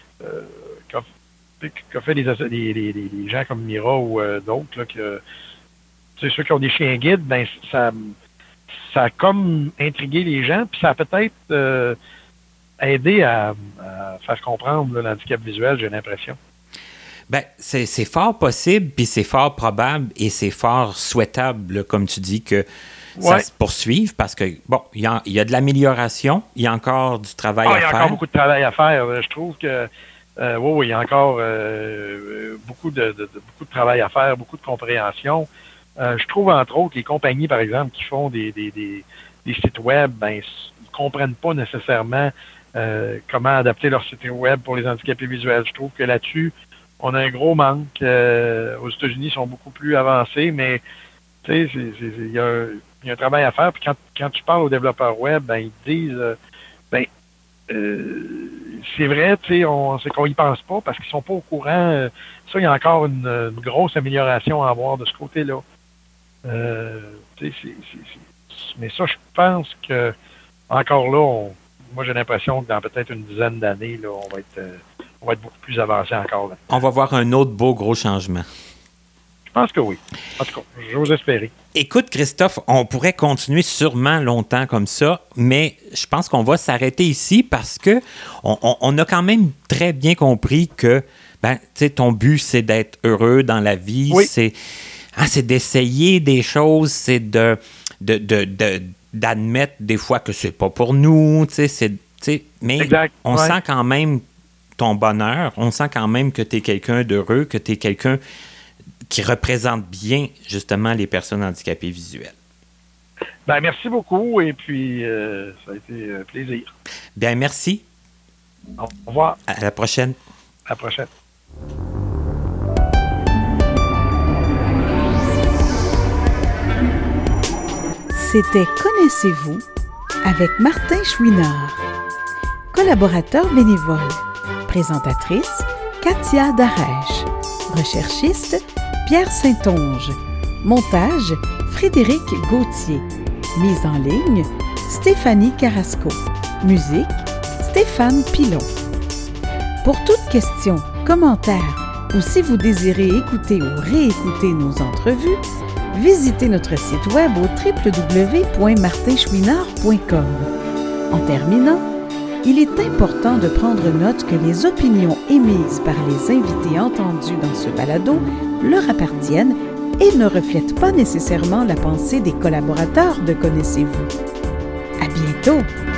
qu'a fait les gens comme Mira ou d'autres, là, que ceux qui ont des chiens guides, ben ça a comme intrigué les gens, puis ça a peut-être aidé à faire comprendre là, l'handicap visuel, j'ai l'impression. Ben, c'est fort possible, puis c'est fort probable, et c'est fort souhaitable, là, comme tu dis, que ça se poursuive, parce que, bon, il y a de l'amélioration, il y a encore du travail à faire. Il y a encore beaucoup de travail à faire. Je trouve que il y a encore beaucoup de travail à faire, beaucoup de compréhension. Je trouve, entre autres, les compagnies, par exemple, qui font des sites web, ben, ils comprennent pas nécessairement comment adapter leur site web pour les handicapés visuels. Je trouve que là-dessus, on a un gros manque. Aux États-Unis, ils sont beaucoup plus avancés, mais tu sais, il y a un travail à faire. Puis quand tu parles aux développeurs web, ben, ils te disent c'est vrai, tu sais, c'est qu'on y pense pas parce qu'ils sont pas au courant. Ça, il y a encore une grosse amélioration à avoir de ce côté-là. Mais ça, je pense que encore là, moi, j'ai l'impression que dans peut-être une dizaine d'années, là, on va être beaucoup plus avancé encore. Là. On va voir un autre beau gros changement. Je pense que oui. En tout cas, j'ose espérer. Écoute, Christophe, on pourrait continuer sûrement longtemps comme ça, mais je pense qu'on va s'arrêter ici parce que on a quand même très bien compris que ton but, c'est d'être heureux dans la vie. Oui. C'est d'essayer des choses, c'est d'admettre des fois que c'est pas pour nous. Mais exact. On sent quand même ton bonheur, on sent quand même que tu es quelqu'un d'heureux, que tu es quelqu'un qui représente bien, justement, les personnes handicapées visuelles. Ben, merci beaucoup, et puis ça a été un plaisir. Bien, merci. Au revoir. À la prochaine. À la prochaine. C'était Connaissez-vous avec Martin Chouinard. Collaborateur bénévole. Présentatrice, Katia Darèche. Recherchiste, Pierre Saint-Onge. Montage, Frédéric Gauthier. Mise en ligne, Stéphanie Carrasco. Musique, Stéphane Pilon. Pour toute question, commentaire ou si vous désirez écouter ou réécouter nos entrevues, visitez notre site web au www.martinchouinard.com. En terminant, il est important de prendre note que les opinions émises par les invités entendus dans ce balado leur appartiennent et ne reflètent pas nécessairement la pensée des collaborateurs de Connaissez-vous. À bientôt!